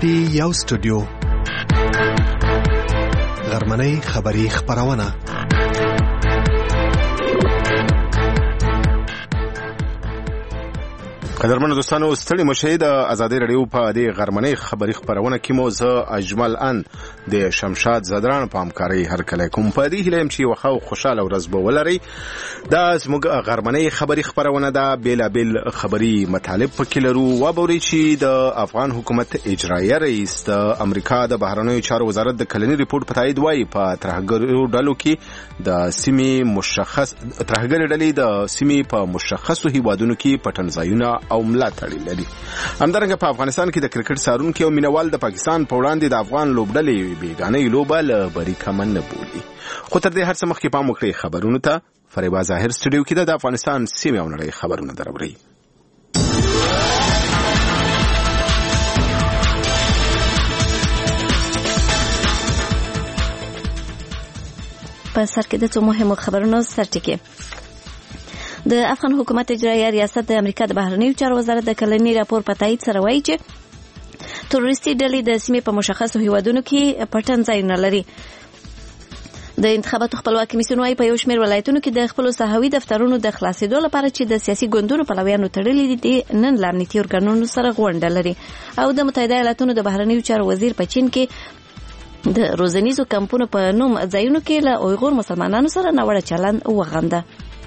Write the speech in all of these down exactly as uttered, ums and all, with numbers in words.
پټي یو سټوډیو غرمنۍ خبری خبرونه قدرمنو دوستانو ستړي مشه د آزادۍ رادیو په دې غرمنۍ خبری خبرونه کې مو زه اجمل ان د شمشاد زدران په همکاري هر کله کوم په دې هلم چې وخو خوشاله ورځ به ولري دا زموږ غرمنۍ خبری خبرونه دا بیل بیل خبری مطالب پکې لرو و بوري چې د افغان حکومت اجرایي رئیس د امریکا د بهرنیو چارو وزارت د کلنی ریپورت په تایید وایي په ترهګرو ډلو کې د سیمې مشخص ترهګر ډلې د سیمې په مشخصو هیوادونو کې پټن ځایونه او ملاتړ لري. همدارنګه په افغانستان کې د کرکټ سارونکو او مینوال د پاکستان په وړاندې د افغان لوبډلې بیګانې لوبه له بریکه من نه بولي. خو تر دې هر څه مخکې پام وکړئ خبرونو ته. فریبا ظاهر سټوډیو کې د افغانستان سیمې او نړۍ خبرونه دروري. په سر کې د څو مهمو خبرونو سرټکی. د افغان حکومت اجرایي ریاست د امریکا د بهرنیو چارو وزارت د کلنی راپور په تایید سره وایي چې تروریستي ډلې د سیمې په مشخصو هیوادونو کې پټن ځایونه لري. د انتخاباتو خپلواکي کمیسیون وايي په یو شمېر ولایتونو کې د خپلو ساحوي دفترونو د خلاصېدو لپاره چې د سیاسي ګوندونو پلویانو تړلي دي نن له امنیتي ارګانونو سره غونډه لري. او د متحده ایالاتونو د بهرنیو چارو وزیر په چین کې د روزنیزو کمپونو په نوم ځایونو کې له اویغور مسلمانانو سره ناوړه چلند وغنده.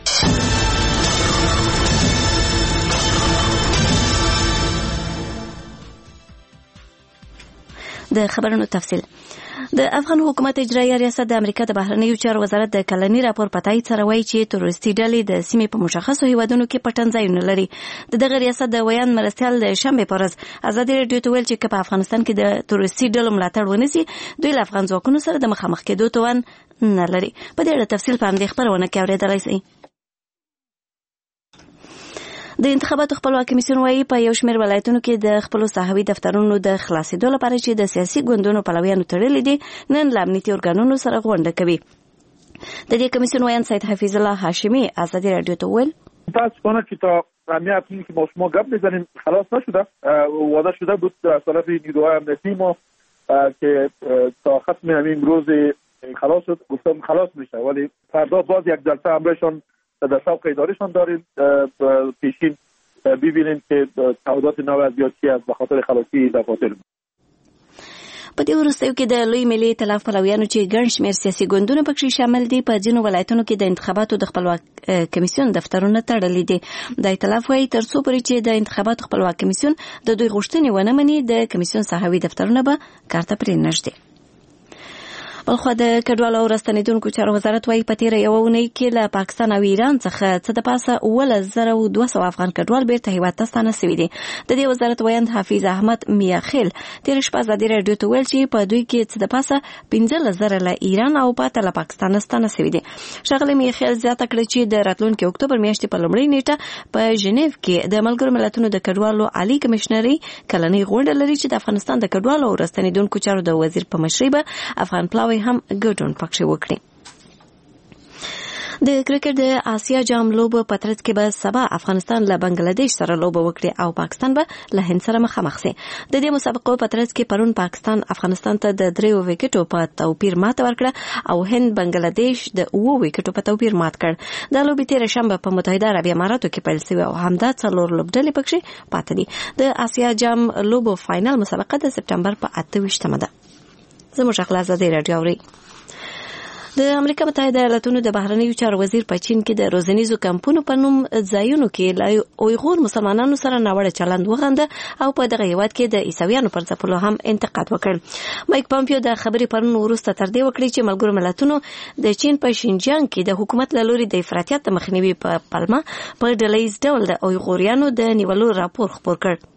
د خبرونو تفصیل. د افغان حکومت اجرایي ریاست د امریکا د بهرنیو چارو وزارت د کلنی راپور په تایید سره وایي چې تروریستي ډلې د سیمې په مشخصو هیوادونو کې پټن ځایونه لري. د دغه ریاست د ویان مرستیال د شنبه په ورځ ازادي رادیو ته ویل چې په افغانستان کې د تروریستي ډلو ملاتړ ونیسي دوی له افغان ځواکونو سره د مخامخ کېدو توان نه لري. په دې اړه تفصیل په همدې خبرونه کې اورېدلای شئ. د انتخاباتو خپلواکي کمیسیون وايي په یو شمېر ولایتونو کې د خپلو ساحوي دفترونو د خلاصېدو لپاره چې د سیاسي ګوندونو پلویانو تړلي دي نن له امنیتي ارګانونو سره غونډه کوي. د دې کمیسیون ویان سید حفیظ الله هاشمی آزادی رادیو ته ویل متاسفانه که تا همه اپنی که ما شما گپ بزنیم خلاص نشده. وعده شده بود از طرف نیروهای امنیتی ما که تا ختم همین روز خلاص شد. گفتم خلاص میشه ولی فردا باز یک جلسه امرشون در سابق ادارهشان داریم پیشین ببینیم که تعهدات نو از یاد چی است به خاطر خلاصی دفاتر. په دې وروستیو کې د لوی ملي ائتلاف پلویانو چې ګڼ شمېر سیاسي ګوندونه پکې شامل دي په ځینو ولایتونو کې د انتخاباتو د خپلواک کمیسیون دفترونه تړلي دي. د ائتلاف وايي تر څو پورې چې د انتخاباتو خپلواک کمیسیون د دوی غوښتنې ونه مني د کمیسیون ساحوي دفترونه به کار ته پرې نږدي. بلخو د کډوالو او راستنیدونکو چارو وزارت وايي په تیره یوه اونۍ کې له پاکستان او ایران څخه څه د پاسه اوولس زره او دوه سوه افغان کډوال بیرته هیواد ته ستانه سوي دي. د دې وزارت ویاند حافظ احمد میاخیل تیره شپه ازادي رادیو ته ویل چې په دوی کې څه د پاسه پنځلس زره له ایران او پاته له پاکستان ستانه سوي دي. ښاغلي میاخیل زیاته کړه چې د راتلونکي اکتوبر میاشتې په لومړۍ نیټه په ژنیو کې د ملګرو ملتونو د کډوالو عالی کمشنري کلنۍ غونډه لري چې د افغانستان د کډوالو او راستنیدونکو چارو د وزیر په مشرۍ به افغان پلاوی هم ګډون پکښې وکړي. د کرکټ د آسیا جام لوبه په ترڅ کې به سبا افغانستان له بنگلاديش سره لوبه وکړي او پاکستان به له هند سره مخامخ شي. د دې مسابقو په ترڅ کې پرون پاکستان افغانستان ته د دریو وکټو په توپیر ماته ورکړه او هند بنگلاديش د اوو وکټو په توپیر مات کړ. د لوبې تیر شنبه په متحده عربي اماراتو کې پیل شوی او همدا څلور لوبډلې پکښې پاتې دي. د آسیا جام لوبو فائنل مسابقه د سپټمبر په اته ویشتمه ده. زموږ خلاص د رادیو اوري. د امریکا متحده ایالاتونو د بهرنیو چارو وزیر په چین کې د روزنیزو کمپونو په نوم ځایونو کې له اویغور مسلمانانو سره ناوړه چلند وغنده او په دغه هیواد کې د عیسویانو پر ځپلو هم انتقاد وکړ. مایک پامپیو د خبرې پرون وروسته تر دې وکړي چې ملګرو ملتونو د چین په شینجیانګ کې د حکومت له لوري د افراطیت د مخنیوي په پلمه په ډلهییز ډول د اویغوریانو د نیولو راپور خپور کړ.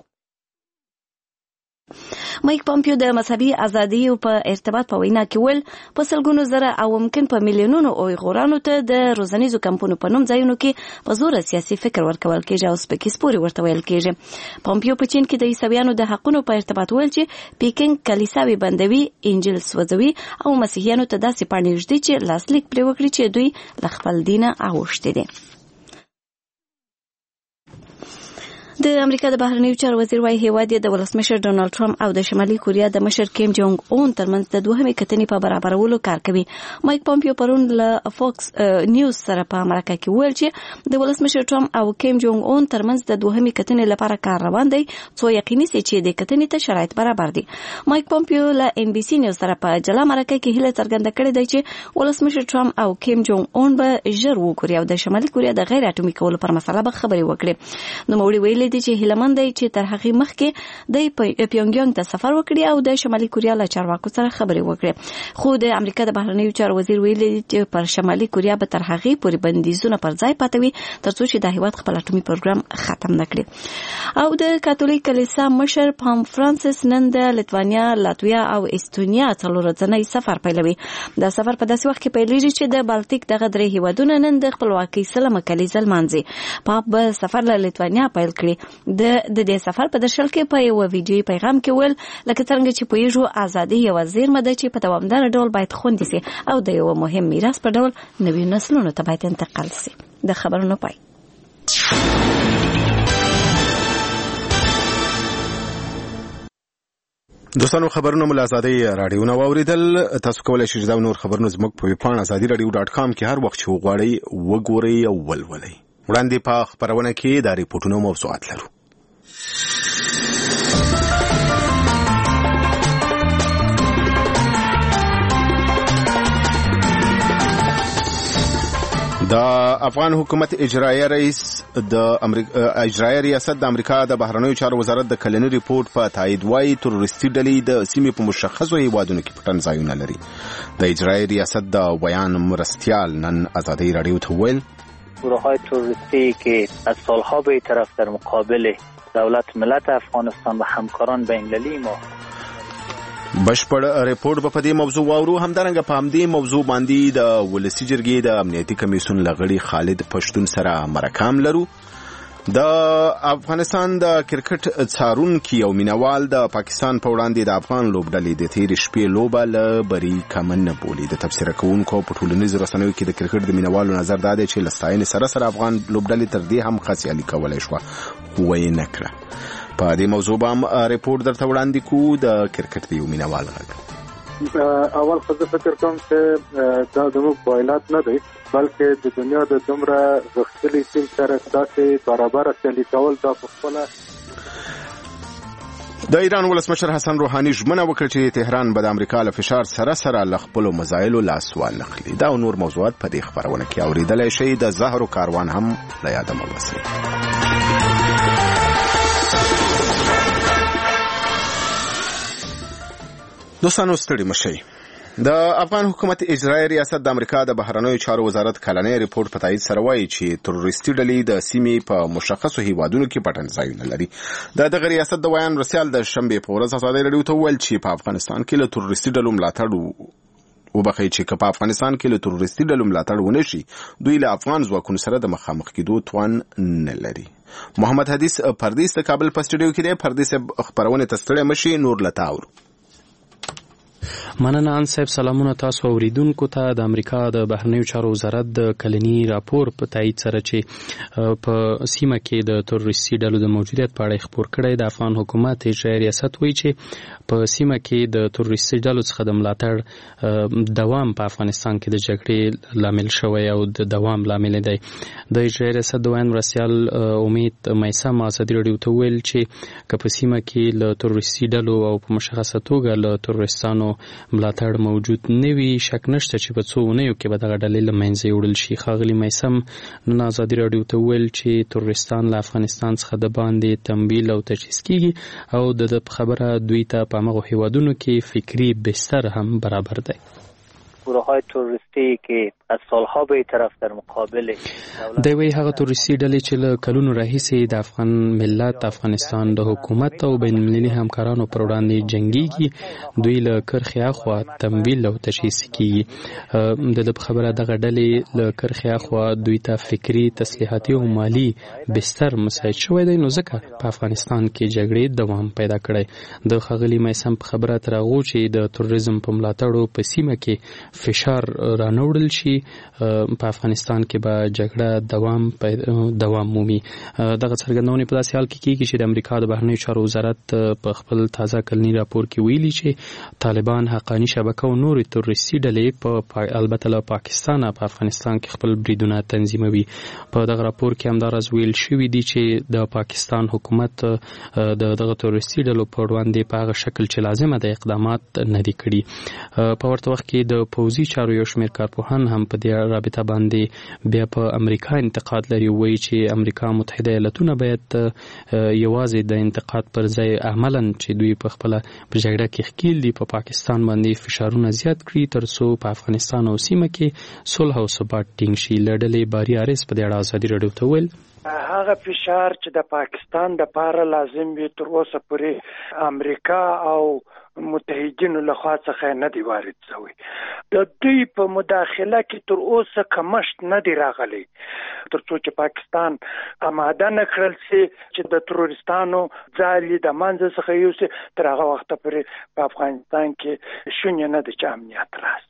مایک پامپیو د مذهبي ازادیو په ارتباط په وینا کې ویل په سلګونو زره او ممکن په میلیونونو اویغورانو ته د روزنیزو کمپونو په نوم ځایونو کې په زور سیاسي فکر ورکول کېږي او سپکې سپورې ورته ویل کېږي. پامپیو په چین کې د عیسویانو د حقونو په ارتباط ویل چې پیکینګ کلیساوي بندوي، انجیل سوځوي او مسیحیانو ته داسې پاڼې ږدي چې لاسلیک پرې وکړي چې دوی له خپل دینه اوښتي دي. د امریکا د بهرنیو چارو وزیر وايي هیواد د ولسمشر ډونالد ټرمپ او د شمالي کوریا د مشر کیم جونګ اون ترمنځ د دوهمې کتنې په برابرولو کار کوي. مایک پومپیو پرون له فوکس نیوز سره په امریکا کې ویل چې د ولسمشر ټرمپ او کیم جونګ اون ترمنځ د دوهمې کتنې لپاره کار روان دی څو یقیني سي چې د کتنې ته شرایط برابر دي. مایک پومپیو له ان بي سي نیوز سره په جلا مرکه کې هیله څرګنده کړې ده چې ولسمشر ټرمپ او کیم جونګ اون به ژر وګوري او د شمالي کوریا د غیر اټومي کولو پر مسله به خبرې وکړي. نو موږ ویلي دي چې هیله مند دی چې تر هغه مخکې د پیونګیانګ ته سفر وکړي او د شمالي کوریا له چارواکو سره خبرې وکړي. خو د امریکا د بهرنیو چارو وزیر ویلي دي چې پر شمالي کوریا به تر هغه پورې بندیزونه پر ځای پاتوي ترڅو چې د هیواد خپل اټومي پروګرام ختم نکړي. او د کاتولیک کلیسا مشر پام فرانسیس نن د لیتوانیا، لاتویا او استونیا څلور ورځنی سفر پیلوي. دا سفر په داسې وخت کې پیلېږي چې د بالټیک دغه درې هیوادونه نن د خپلواکۍ سلمه کلیزه لمانځي. پاپ به سفر له لیتوانیا پیل کړي. د د دې سفر په درشل کې په یو ویډیوي پیغام کې ویل لکه څنګه چې پوهیږو ازادي یو زیرمه ده چې په دوامدار ډول باید خوندي سي او د یو مهم میراث په ډول نوي نسلونو ته باید انتقال سي. د خبرونو پای. دوستانو خبرونه مل ازادي رادیو نو اوریدل. تاسو کولای شئ دا نور خبرونه زموږ په ویبپاڼه ازادي رادیو ډاټ کام کې هر وخت چې وغواړئ وګورئ او ولولئ. وړاندې په خبرونه کې د ریپورتونو موضوعات لرو. د افغان حکومت اجرایي رئیس د امریکا اجرایي ریاست د امریکا د بهرنیو چارو وزارت د کلنی ریپورت په تایید وايي تروریستي ډلې د سیمې په مشخصو هیوادونو کې پټن ځایونه لري. د اجرایي ریاست د بیان مرستیال نن ازادي رادیو ته ویل گروه‌های تروریستی که از سالها به طرف در مقابل دولت ملت افغانستان و همکاران بین‌المللی ما بشپړ ریپورت په دې موضوع واورو. همدارنګه په همدې موضوع باندې د ولسی جرګې د امنیتي کمیسیون لغړي خالد پښتون سره مرکام لرو. د افغانستان د کرکټ څارونکي او مینوال د پاکستان په وړاندې د افغان لوبډلې د تیر شپې لوبه له بری کمن نه بولی. د تفسیر کوونکو په ټولنیزو رسنیو کې د کرکټ د مینوالو نظر دا دی چې لستاین سره سره افغان لوبډلې تر دې هم خاصیالي کولای شو وای نه کړه. په دې موضوع باندې ریپورت درته وړاندې کو د کرکټ د یو مینوال غږ. اول خو زه فکر کوم چې دا زموږ بایلات نه دی بلکې د دنیا د دومره غښتلي ټیم سره داسې برابر سیالي کول دا په خپله. د ایران ولسمشر حسن روحاني ژمنه وکړه چې تهران به د امریکا له فشار سره سره له خپلو مسایلو لاس وانخلي. دا نور موضوعات په دې خبرونه کې اورېدلی شئ. د زهرو کاروان هم له یاده مه باسئ. دوستانو ستړي مشئ. د افغان حکومت اجرایي ریاست د امریکا د بهرنیو چارو وزارت کلنی ریپورت په تایید سره وایي چې تروریستي ډلې د سیمې په مشخصو هیوادونو کې پټن ځایونه لري. د دغه ریاست د بیان مرستیال د شنبې په ورځ ازادي رادیو ته ویل چې په افغانستان کې له تروریستي ډلو ملاتړ وبخښي چې په افغانستان کې له تروریستي ډلو ملاتړ ونه شي دوی له افغان ځواکونو سره د مخامخ کېدو توان نه لري. محمد حدیث پردیس د کابل په سټډیو کې دی. پردیس خبرونه تستړی مشي نور لتا اورو. مننه ان صاحب. سلامونه تاسو اوریدونکو ته. د امریکا د بهرنیو چارو وزارت د کلنی راپور په تایید سره چې په سیمه کې د تروریستي ډلو د موجودیت په اړه خبر کړی. د افغان حکومت اجرایي ریاست وایي چې په سیمه کې د تروریستي ډلو څخه د ملاتړ دوام په افغانستان کې د جګړې لامل شوی او د دوام لامل دی. د اجرایي ریاست د بیان مرستیال امید میثم ازادي رادیو ته ویل چې که په سیمه کې له تروریستي ډلو او په مشخصه توګه له تروریستانو ملاتړ موجود نه وي شک نشته چې په څو اونیو کې به دغه ډلې له منځه یوړل شي. ښاغلي میثم نن ازادي رادیو ته ویل چې تروریستان له افغانستان څخه د باندې تمویل او تجهیز کیږي او د دې خبره دوی ته په هغو هیوادونو کې فکری بستر هم برابر دی. گروه‌های تروریستی که از سالها به طرف در مقابل د وی هغه تروریستي ډلې چې له کلونو راهیسې د افغان ملت افغانستان د حکومت او بین المللي همکارانو پر وړاندې جنگيږي دوی له کرخې اخوا تمویل او تجهیز کیږي. د دې خبره دغه ډلې له کرخې اخوا دوی ته فکری تسلیحاتي او مالی بستر مساعد شوی دی نو ځکه په افغانستان کې جګړې دوام پیدا کړی. د ښاغلي میثم په خبره تر هغو چې د تروریزم په ملاتړو په سیمه کې فشار رانوړل شي په افغانستان کې به جګړه دوام دوام مومي. دغه څرګندونه په داسې حال کې کیږي چې د امریکا د بهرنیو چارو وزارت په خپل تازه کلنی راپور کې ویلي چې طالبان حقانی شبکه او نور تروریستي ډلې په البته له پاکستان په افغانستان کې خپل بریدونه تنظیموي. په دغه راپور کې همدارس ویل شوی دی چې د پاکستان حکومت د دغه تروریستي ډلو په وړاندې په هغه شکل چې لازمه ده اقدامات نه دي کړي. په ورته وخت کې د پوځي چارو یو شمېر کارپوهان هم په دې رابطه باندې بیا په امریکا انتقاد لري، وایي چې امریکا متحده ایالاتونه باید یوازې د انتقاد پر ځای عملاً چې دوی په خپله په جګړه کې ښکیل دي په پاکستان باندې فشارونه زیات کړي تر څو په افغانستان او سیمه کې صلح او ثبات ټینګ شي. له ډلې باري حارث په دې اړه ازادي راډیو ته وویل هغه فشار چې د پاکستان د پاره لازم وي تر اوسه پورې امریکا او متحدینو له خوا څخه نه دی وارد شوی. د دوی په مداخله کې تر اوسه کمښت نه دی راغلی تر څو چې پاکستان آماده نه کړل شي چې د تروریستانو ځالې د منځه څخه یوسي. تر هغه وخته پورې په افغانستان کې شونې نه ده چې امنیت راشي.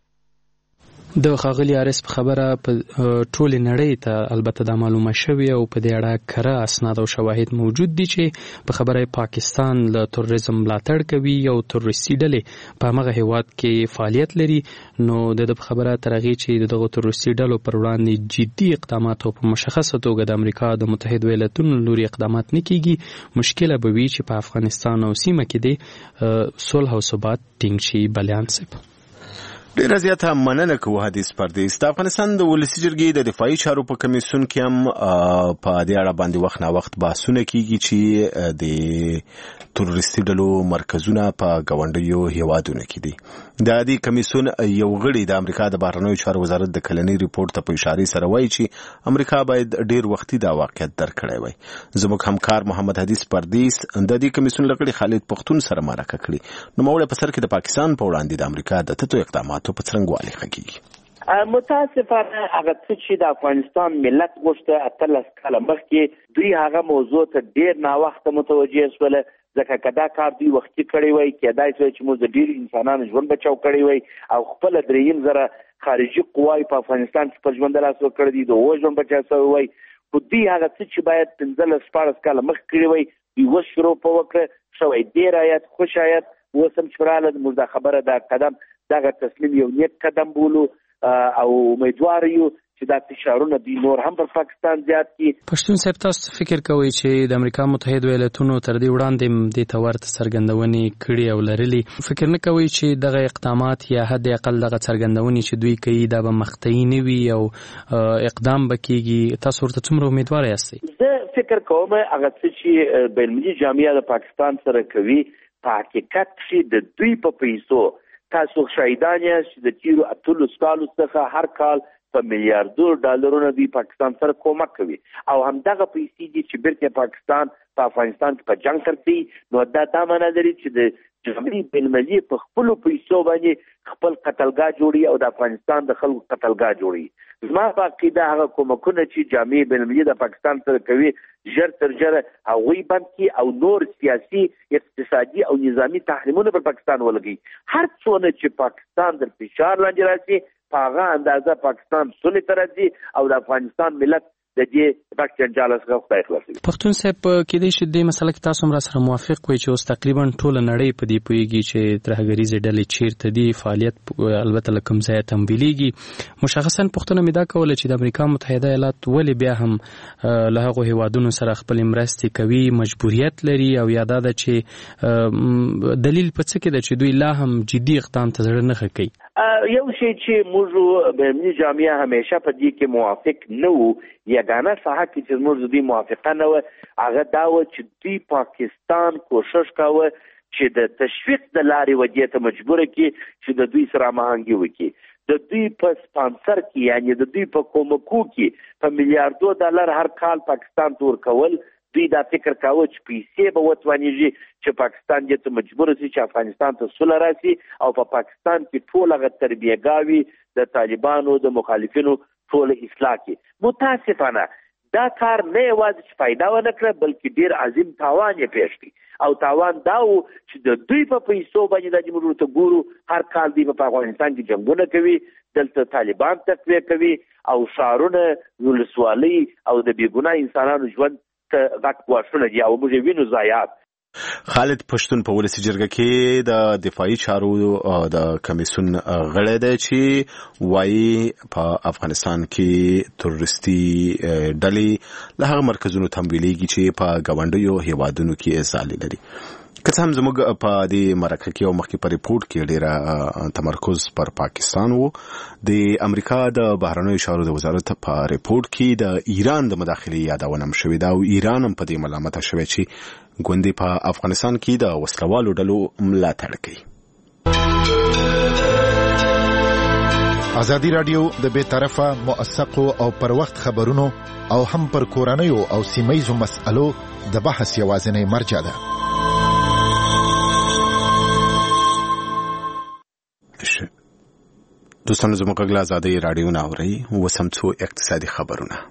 د ښاغلي حارث په خبره په ټولې نړۍ ته البته دا معلومه شوې او په دې اړه کره اسناد او شواهد موجود دي چې په خبره پاکستان له تروریزم ملاتړ کوي او تروریستي ډلې په هغه هیواد کې فعالیت لري. نو د په خبره تر هغې چې دغه تروریستي ډلو پر وړاندې جدي اقدامات او په مشخصه توګه د امریکا د متحده ایالاتونو لوري اقدامات نه کیږي، مشکله به وي چې په افغانستان او سیمه کې د صلح او ثبات ټینګ شي. بلیان صاحب ډیره زیاته مننه کوو حدیث پردیس. د افغانستان د ولسي جرګې د دفاعي چارو په کمیسیون کې هم په دې اړه باندې وخت نا وخت بحثونه کیږي چې د تروریستي ډلو مرکزونه په ګاونډیو هیوادونو کې دي. د دې کمیسیون یو غړي د امریکا د بهرنیو چارو وزارت د کلنی ریپورت ته په اشاره سره وایي چې امریکا باید ډیر وختي دا واقعیت درکړی وای. زموږ همکار محمد حدیث پردیس د دې کمیسیون لغړي خالد پختون سره مرکه کړي. نو موږ په سر کې د پاکستان په وړاندې د امریکا د تتو اقدامات په څرنګوالي خکېږي. متاسفانه هغه څه چې د افغانستان ملت غوښته اتلس کاله مخکې دوی هغه موضوع ته ډیر ناوخته متوجه شول، ځکه که دا کار دوی وختي کړی وای کېدای شي چې موږ د ډېرو انسانانو ژوند بچاو کړی وای او خپله درېیم زره خارجي قواوې په افغانستان کې په ژوند لاس وکړی دي، د هغو ژوند بچا شوی وای. خو دوی هغه څه چې باید پنځلس شپاړس کاله مخکې کړي وای دوی اوس شروع په وکړه شوی. ډېر آیت خوش آیت اوس هم چې راغله موږ دا خبره دا قدم دغه تسلیم یو نیک قدم بولو او امیدوار یو چې دا فشارونه دوی نور هم پر پاکستان زیات کړي. پښتون صاحب تاسو فکر کوئ چې د امریکا متحده ایالاتونو تر دې وړاندې دې ته ورته څرګندونې کړي او لرلي، فکر نه کوئ چې دغه اقدامات یا حد اقل دغه څرګندونې چې دوی کوي دا به مقطعي نه وي او اقدام به کیږي؟ تاسو ورته څومره امیدواره یاستئ؟ زه فکر کوم هغه څه چې بینالمللي جامعه د پاکستان سره کوي په حقیقت کې د دوی په پیسو تاسو شهیدان یاست چې د تیرو اتلس کالو څخه هر کال په میلیاردو ډالرونه دوی پاکستان سره کومک کوي او همدغه پیسې دي چې بیرته پاکستان په افغانستان کې په جنګ ترڅي. نو دا دا معنی لري چې د جامعه بینالمللي په خپلو پیسو باندې خپل قتلګاه جوړي او د افغانستان د خلکو قتلګاه جوړي. زما په عقیده هغه کومکونه چې جامعه بینالمللي د پاکستان سره کوي ژر تر ژره هغوی بند کړي او نور سیاسي اقتصادي او نظامي تحریمونه پر پاکستان ولګي. هر څونه چې پاکستان د فشار لاندې راشي په هغه اندازه پاکستان سولې ته راځي او د افغانستان ملت د دې پاک جنجال څخه خدای خلاصوي. پښتون صاحب کېدای شي دې مسله کې تاسو هم را سره موافق وئ چې اوس تقریبا ټوله نړۍ په دې پوهېږي چې ترهګریزې ډلې چیرته دي، فعالیت البته له کوم ځایه تمویلېږي. مشخصا پوښتنه مې دا کوله چې د امریکا متحده ایالات ولې بیا هم له هغو هیوادونو سره خپلې مرستې کوي، مجبوریت لري او یا دا ده چې دلیل په څه کې ده چې دوی لا هم جدي اقدام ته زړه نه ښه کوي؟ یو شی چې موږ بینالمللي جامعه همیشه په دې کې موافق نه وو، یګانه ساحه کې چې موږ د دوی موافقه نه وه هغه دا وه چې دوی پاکستان کوشش کاوه چې د تشویق د لارې ودې ته مجبوره کړي چې د دوی سره هماهنګي وکړي. د دوی په سپانسر کې یعنی د دوی په کومکو کې په میلیاردو ډالر هر کال پاکستان ته ورکول. دوی دا فکر کاوه چې پیسې به وتوانیږي چې پاکستان دې ته مجبور شي چې افغانستان ته سوله راشي او په پا پاکستان کې ټول هغه تربیهګاوي د طالبانو د مخالفینو ټول اصلاح کړي. متاسفانه دا کار نه یوازې چې فایده ونه کړه بلکې ډیر عظیم تاوان یې پیښ کړي او تاوان دا و چې د دوی په پیسو باندې د موږ ورته ګورو هر کال دوی په افغانستان کې جنګونه کوي، دلته طالبان تقویه کوي او ښارونه ولسوالۍ او د بېګناه انسانانو ژوند ته غټ ګواښونه دي او موږ وینو ضایعات. خالد پښتون په ولسی جرګه کې د دفاعي چارو د کمیسیون غړی دی چې وایي په افغانستان کې تروریستي ډلې له هغه مرکزونو تمویلېږي چې په ګاونډیو هیوادونو کې ځالې لري. که څه هم زموږ په دې مرکه کې او مخکې په ریپورټ کې ډېره تمرکز پر پاکستان و، د امریکا د بهرنیو چارو د وزارت په ریپورټ کې د ایران د مداخلې یادونه هم شوې ده او ایران هم په دې ملامته شوی چې ګوندې په افغانستان کې د وسلوالو ډلو ملاتړ کوي. ازادي راډیو د بې طرفه موثقو او پر وخت خبرونو او هم پر کورنیو او سیمه‌یزو مسألو د بحث یوازینی مرجع ده. دوستانو زموږ غږ له ازادي راډیو نه اورئ. اوس هم څو اقتصادي خبرونه.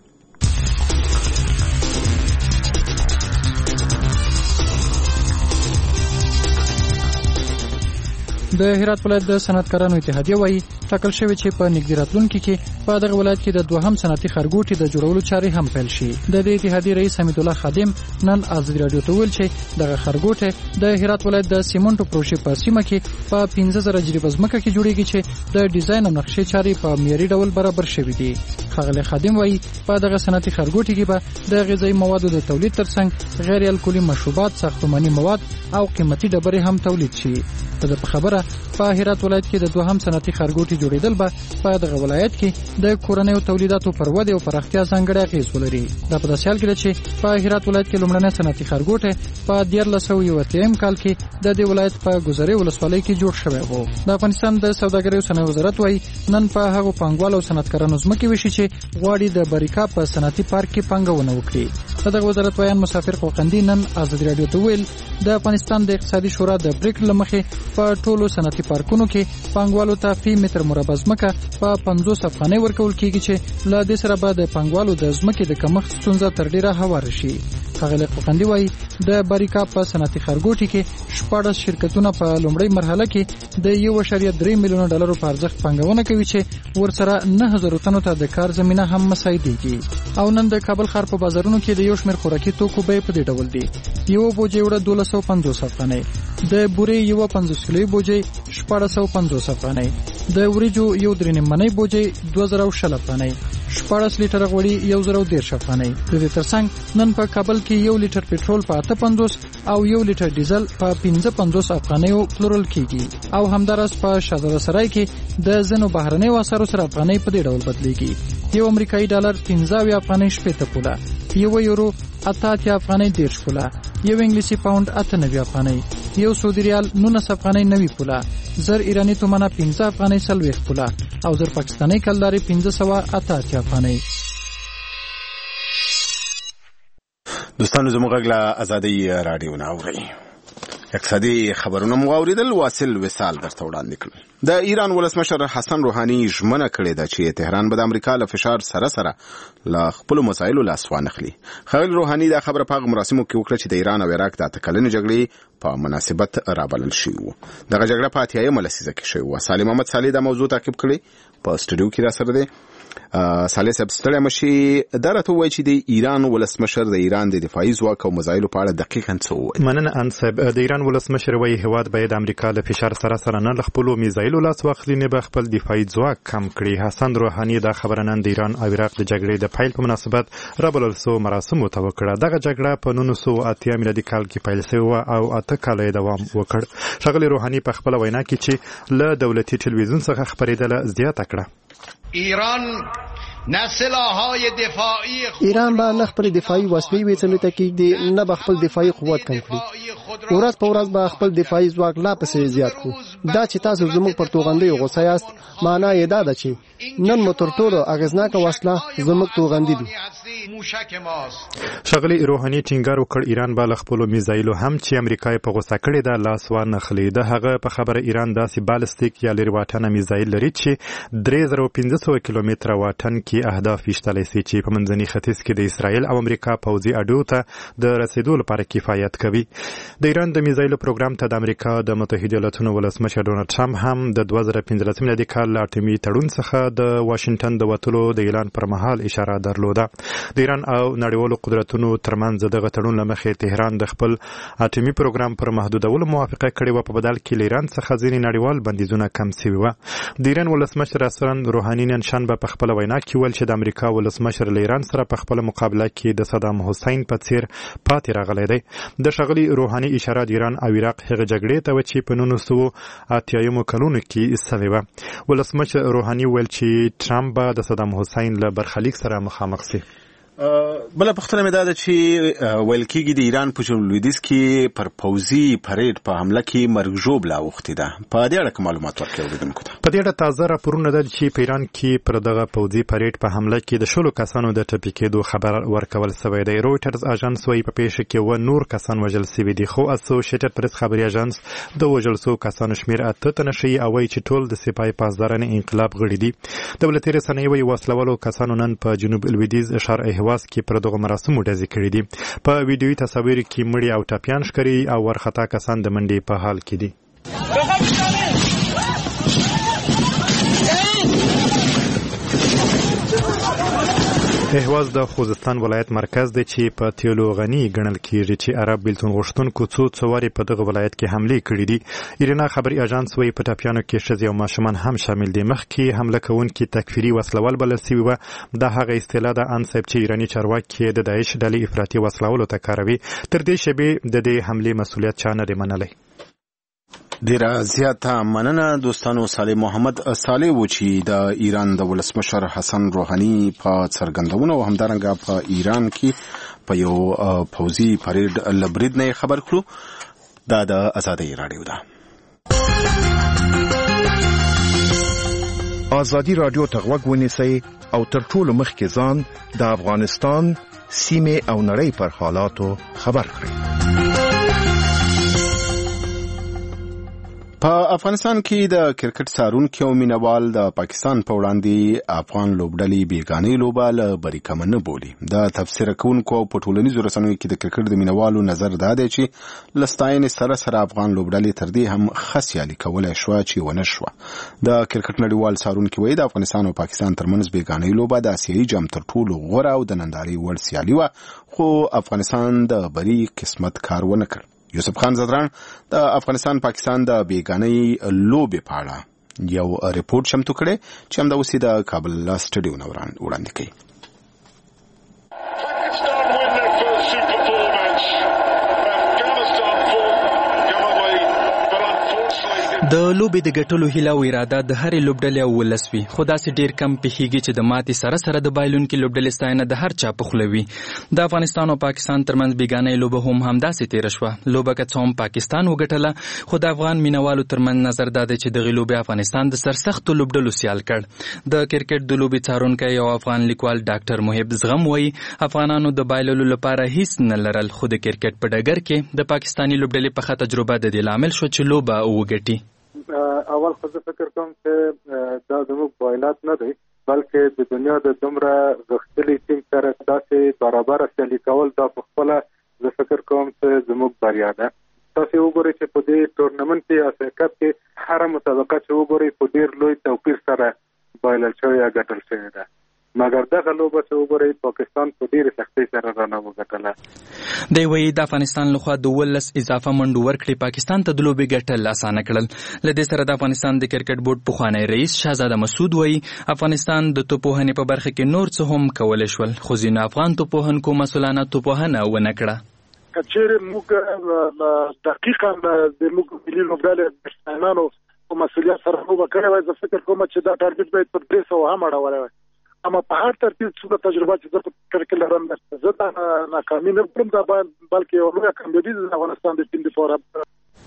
د هرات ولایت د صنعتکارانو اتحادیه وایي ټاکل شوی چې په نږدې راتلونکي کې په دغه ولایت کې د دوهم صنعتي خرګوټي د جوړولو چارې هم پیل شي. د دې اتحادیې رئیس حمید الله خادم نن ازادي راډیو ته ویل چې دغه خرګوټي د هرات ولایت د سیمنټو پروژې په سیمه کې په پنځه زره جریبه ځمکه کې جوړیږي چې د ډیزاین او نقشې چارې په معیاري ډول برابر شوي دي. ښاغلی خادم وایي په دغه صنعتي خرګوټي کې به د غذایي موادو د تولید ترڅنګ غیر الکولي مشروبات، ساختماني مواد او قیمتي ډبرې هم تولید شي. په خبره په هرات ولایت کې د دوهم صنعتي خرګوټي جوړیدل به په دغه ولایت کې د کورنیو تولیداتو پر ودې او پراختیا ځانګړی اغېز ولري. دا په داسې حال کې ده چې په هرات ولایت کې لومړنی صنعتي خرګوټی په دیارلس سوه یو اتیا کال کې د دې ولایت په ګذرې ولسوالۍ کې جوړ شوی و. د افغانستان د سوداګرۍ او صنایعو وزارت وایي نن په هغو پانګوالو او صنعتکارانو ځمکې ویشي چې غواړي د بریکا په صنعتي پارک کې پانګونه وکړي. د دغه وزارت ویان مسافر قوقندي نن ازادي راډیو ته ویل د افغانستان د اقتصادي شورا د پریکړې له مخې په ټولو صنعتي پارکونو کې پانګوالو ته فی متر مربع ځمکه په پنځوس افغانۍ ورکول کیږي چې له دې سره به د پانګوالو د ځمکې د کمښت ستونزه تر ډیره هواره شي. ښاغلی قوقندي وایي د بریکا په صنعتي خرګوټي کې شپاړس شرکتونه په لومړۍ مرحله کې د یو اعشاریه درې میلیونه ډالرو په ارزښت پانګونه کوي چې ورسره نه زره تنو ته د کار زمینه هم مساعدېږي. او نن د کابل ښار په بازارونو کې د یو شمېر خوراکي توکو بیې په دې ډول دي: یوه بوجۍ وړه دولس سوه پنځوس افغانۍ، د بورې یوه پنځوس کیلوي بوجۍ شپاړس سوه پنځوس افغانۍ، د وریجو یو درې نیم منۍ بوجۍ دوه زره او شل افغانۍ، شپاړس لیټره غوړي یو زره او دېرش افغانۍ. د دې ترڅنګ نن په کابل کې یو لیټر پټرول په اته پنځوس او یو لیټر ډیزل په پنځه پنځوس افغانیو پلورل کیږي. او همداراز په شهزاده سرای کې د ځینو بهرنیو اسعارو سره افغانۍ په دې ډول بدلیږي: یو امریکایي ډالر پنځه اویا افغانۍ شپېته پوله، یو یورو اته اتیا افغانۍ دېرش پوله، یو انګلیسي پاونډ اته نوي افغانۍ، یو سعودي ریال نولس افغانۍ نوي پوله، زر ایرانی تومنه پنځه افغانۍ څلوېښت پوله او زر پاکستاني کلدارې پنځه سوه اته اتیا افغانۍ. دوستانو زموږ غږ له ازادي راډیو نه اورئ. اقتصادي خبرونه مو اوریدل. واصل وصال درته وړاندې کړل. د ایران ولسمشر حسن روحاني ژمنه کړې ده چې تهران به د امریکا له فشار سره سره له خپلو مسایلو لاس وانخلي. ښاغلي روحاني دا خبره په هغه مراسمو کې وکړه چې د ایران او عراق د اته کلنې جګړې په مناسبت رابلل شوي وو. دغه جګړه په اتیایمه لسیزه کې شوې وه. سالم احمد صالح دا موضوع تعقیب کړې، په سټوډیو کې راسره دی. صالح صاحب ستړی مشي، دا راته ووایي چې د ایران ولسمشر د ایران د دفاعي ځواک او مزایلو په اړه دقیقاً څه ووایي. مننه ان صاحب. د ایران ولسمشر وایي هیواد باید د امریکا له فشار سره سره نه له خپلو میزایلو لاس واخلي، نه به خپل دفاعي ځواک کم کړي. حسن روحاني دا خبره نن د ایران او عراق د جګړې د پیل په مناسبت رابلل سوو مراسمو ته وکړه. دغه جګړه په نولس سوه اتیا میلادي کال کې پیل شوې وه او اته کاله یې دوام وکړ. ښاغلي روحاني په خپله وینا کې چې له دولتي ټلویزیون څخه خپرېدله زیاته کړه: ایران نه سلاح‌های دفاعی ایران به نه خپل دفاعي وسلې ویڅلې ته کېږدي، نه به خپل دفاعي قوت کم کړي. ورځ په ورځ به خپل دفاعي ځواک لا پسې زیات کړو. دا چې تاسو زموږ پر توغندیو غوسه یاست، معنا یې دا ده چې نن مو تر ټولو اغېزناکه وسله زموږ توغندي دي. ښاغلي روحاني ټینګار وکړ ایران به له خپلو میزایلو هم چې امریکا یې په غوسه کړې ده لاس وانخلي. د هغه په خبره ایران داسې بالستیک یا لرې واټنه میزایل لري چې درې زره پنځه پنځه سوه کیلومتره واټن کې اهداف ویشتلی سي چې په منځني ختیځ کې د اسرائیل او امریکا پوځي اډو ته د رسیدو لپاره کفایت کوي. د ایران د میزایلو پروګرام ته د امریکا د متحده ایالاتونو ولسمشر ډونالډ ټرمپ هم د دوه زره پنځلسم میلادي کال له اټومي تړون څخه د واشنګټن د وتلو د اعلان پر مهال اشاره درلوده. د ایران او نړیوالو قدرتونو ترمنځ دغه تړون له مخې تهران د خپل اټومي پروګرام پر محدودولو موافقه کړې وه، په بدل کې له ایران څخه ځینې نړیوال بندیزونه کم سوي وه. د ایران ولسمشر حسن روحاني نن شنبه په خپله وینا کې ویل چې د امریکا ولسمشر له ایران سره په خپله مقابله کې د صدام حسین په څیر پاتې راغلی دی. د ښاغلي روحاني اشاره د ایران او عراق هغې جګړې ته وه چې په نولس سوه اتیایمو کلونو کې سوې وه. ولسمشر روحاني ویل چې ټرمپ به د صدام حسین له برخلیک سره مخامخ سي. بله پوښتنه مې دا ده چې ویل کېږي د ایران په جنوب لویدیځ کې پر پوځي پریډ په حمله کې مرګ ژوبله اوښتې ده. په دې اړه کوم معلومات ورکړئ اورېدونکو ته؟ په دې اړه تازه راپورونه ده چې په ایران کې پر دغه پوځي پریډ په حمله کې د شلو کسانو د ټپي کېدو خبر ورکول سوی دی. رویټرز اژانس وایي په پیښه کې اووه نور کسان وژل سوي دي، خو اسوسییټډ پریس خبري اژانس د وژل سوو کسانو شمېر اته تنه ښیي او وایي چې ټول د سپاه پاسدارانې انقلاب غړي دي. دولتي رسنۍ وایي وسلوالو کسانو نن په جنوب لویدیځ ښار اهواز کې پر دغه مراسمو ډزې کړي دي. په ویډیوي تصاویر کې مړي او ټپیان ښکاري او ورخطا کسان د منډې په حال کې دي. اهواز د خوزستان ولایت مرکز دی چې په تیلو غني ګڼل کیږي چې عرب بیلتون غوښتونکو څو څوارې په دغه ولایت کې حملې کړي دي. ایرنا خبري اژانس وایي په ټپیانو کې ښځې او ماشومان هم شامل دي. مخکې حمله کوونکي تکفیري وسلوال بلل سوي وه. دا هغه اصطلاح ده ان صاحب چې ایراني چارواکي د داعش ډلې افراطي وسلولو ته کاروي. تر دې شیبې د دې حملې مسؤلیت چا نه دی منلی. ډیره زیاته مننه دوستانو. صالح محمد صالح و چې د ایران د ولسمشر حسن روحاني په څرګندونه او همدارنګه په ایران کې په یو پوځي پریډ له برید نه خبر کړو. دا د ازادۍ راډیو ده. ازادي راډیو ته غوږ ونیسئ او تر ټولو مخکې ځان د افغانستان سیمې او نړۍ پر حالاتو خبر کړئ. په افغانستان کې د کرکټ څارونکي او مینوال د پاکستان په وړاندې افغان لوبډلې بیګانۍ لوبه له بریکمه نه بولي. د تفسیر کوونکو په ټولنیزو رسنیو کې د کرکټ د مینوالو نظر دا دی چې له ستاینې سره سره افغان لوبډلې تر دې هم ښه سیالي کولی شوه چې ونه شوه. د کرکټ نړیوال څارونکي وایي د افغانستان او پاکستان ترمنځ بیګانۍ لوبه د اسیایي جام تر ټولو غوره او د نندارې وړ سیالي وه، خو افغانستان د بری قسمت کار ونه کړ. یوسف خان زدران د افغانستان پاکستان د بیګانۍ لوبې په اړه یو ریپورت چمتو کړی چې همدا اوس د کابل له سټډیو نه وړاندې کوي. د لوبې د ګټلو هیله او اراده د هرې لوبډلې او ولس وي، خو داسې ډېر کم پیښیږي چې د ماتې سره سره د بایلونکي لوبډلې ستاینه د هر چا په خوله وي. د افغانستان او پاکستان ترمنځ بیګانۍ لوبه هم همداسې تېره شوه. لوبه که څه هم پاکستان وګټله، خو د افغان مینوالو ترمنځ نظر دا دی چې دغې لوبې افغانستان د سرسختو لوبډلو سیال کړ. د کرکټ د لوبې څارونکی او افغان لیکوال ډاکټر محب زغم وایي افغانانو د بایللو لپاره هیڅ نه لرل، خو د کرکټ په ډګر کې د پاکستاني لوبډلې پخه تجربه د دې لامل شو چې لوبه وګټي. اول خو زه فکر کوم چې دا زموږ بایلات نه دی، بلکې د دنیا د دومره غښتلي ټیم سره داسې برابره سیالي کول دا په خپله زه فکر کوم چې زموږ بریا ده. تاسې وګورئ چې په دې ټورنمنټ کې یا سیاکت کې هره مسابقه چې وګورئ په ډېر لوی توپیر سره بایلل شوې یا ګټل شوې ده، مګر دغه لوبه چې وګورئ پاکستان په ډېرې سختۍ سره رانه وګټله. دی وایي د افغانستان لخوا د ولس اضافه منډو ورکړې پاکستان ته د لوبې ګټل اسانه کړل. له دې سره د افغانستان د کرکټ بورډ پخوانی رئیس شهزاده مسعود وایي افغانستان د توپوهنې په برخه کې نور څه هم کولی شول، خو ځینو افغان توپوهونکو مسؤلانه توپوهنه ونه کړه. که چیرې موږ دقیقا د موږ ملي لوبډلې بټسمنانو په مسؤلیت سره لوبه کړې وای، زه فکر کوم چې دا ټارګټ باید پر درې سوه هم اړولی وای. اما په هر ترتیب څومره تجربه چې زه په کرکټ لرم، زه دا ناکامي نه کړم، دا بلکې یو لویه کامیابي د افغانستان د ټیم لپاره.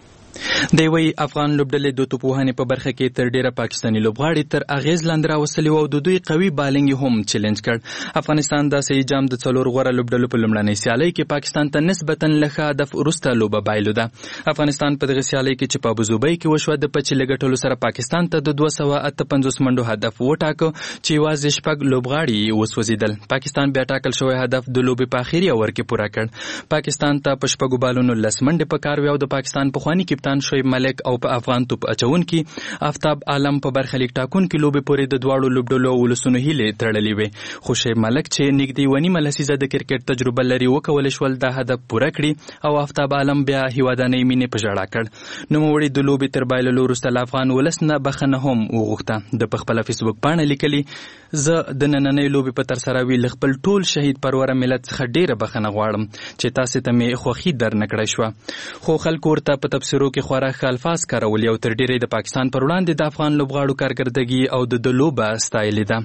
دی وی افغان لوبډلې د توپوهنې په برخه کې تر ډیره پاکستاني لوبغاړي تر اغیز لاندې راوستلي او د دوی قوي بالنګ هم چیلنج کړ. افغانستان د سې جام د څلور غوره لوبډلو په لومړنۍ سیالۍ کې پاکستان ته نسبتا لږ هدف وروسته لوبه بایلوده. افغانستان په دغه سیالۍ کې چې په ابوظبي کې وشوه د پچې لګټلو سره پاکستان ته د دوه سوه اته پنځوس منډو هدف وټاکه چې یوازې شپږ لوبغاړي وسوځېدل. پاکستان بیا ټاکل شوی هدف د لوبې په اخري اوور کې پوره کړ. پاکستان ته په شپږو بالونو لس منډې په کار وې او د پاکستان پخواني کپتان شعیب ملک او په افغان توپ اچونکي آفتاب عالم په برخلیک ټاکونکي لوبې پورې د دواړو لوبډلو ولسونو هیلې تړلې وې. خو شعیب ملک چې نږدې ونیمه لسیزه د کرکټ تجربه لري وکولی شول دا هدف پوره کړي او آفتاب عالم بیا هیوادانۍ مینې په ژړا کړ. نوموړي د لوبې تر بایللو وروسته له افغان ولس نه بخښنه هم وغوښته. د په خپله فیسبوک پاڼه لیکلي زه د نننۍ لوبې په ترسروي له خپل ټول شهید پروره ملت څخه ډیره بخښنه غواړم چې تاسې ته مې خوښي در نه کړی شوه. خو خلکو ورته په تبصرو کې خورا ښه الفاظ کارولي او تر ډیره د پاکستان پر وړاندې د افغان لوبغاړو کارکردګي او د د لوبه ستایلې ده.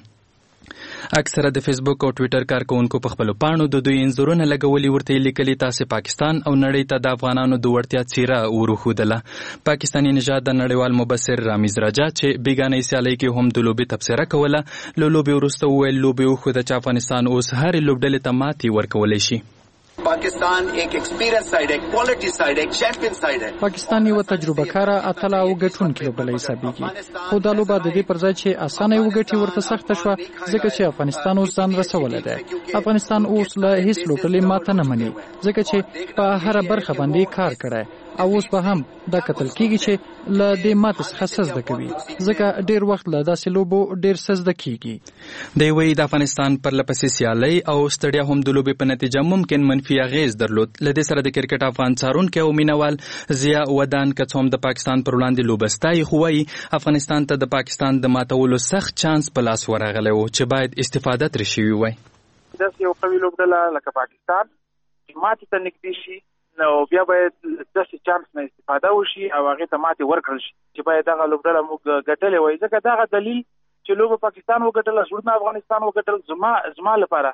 اکثره د فیسبوک او ټویټر کارکونکو په خپلو پاڼو د دوی انځورونه لګولي ورته لیکلي تاسې پاکستان او نړۍ ته د افغانانو د وړتیا څیره وروښودله. پاکستاني نژاد د نړیوال مبصر رامیز راجا چې بیګانۍ سیالۍ کې هم د لوبې تبصره کوله له لوبې وروسته وویل لوبې وښوده چې افغانستان اوس هرې لوبډلې ته ماتې ورکولی شي. पाकिस्तान एक experience side है, quality side है, चैंपियन साइड है. पाकिस्तान یو تجربه کار اتل او ګټونکي لوبډله حسابيږي. خو دا لوبه د دې پر ځای چې اسانه وګټي ورته سخته شوه ځکه چې افغانستان اوس ځان رسولی دی. افغانستان اوس له هیڅ لوبډلې ماته نه مني ځکه چې په هره برخه باندې کار کړی او اوس به هم دا کتل کیږي چې له دې ماتې څخه څه زده کوي ځکه ډیر وخت له داسې لوبو ډیر څه زده کیږي. دی وایي د افغانستان پرله پسې سیالۍ او ستړیا هم د لوبې په نتیجه ممکن منفي اغیز درلود. له دې سره د کرکټ افغان څارونکی او مینوال ضیا ودان که څه هم د پاکستان پر وړاندې لوبه ستایي خو وایي افغانستان ته د پاکستان د ماتولو سخت چانس په لاس ورغلی و چې باید استفاده ترې شوي وای. داسې یو قوي لوبډله لکه پاکستان چې ماتې ته نږدې شي نو بیا باید داسې چانس نه استفاده وشي او هغې ته ماتې ورکړل شي چې باید دغه لوبډله موږ ګټلې وای. ځکه دغه دلیل چې لوبه پاکستان وګټله زړونه افغانستان وګټل زما زما لپاره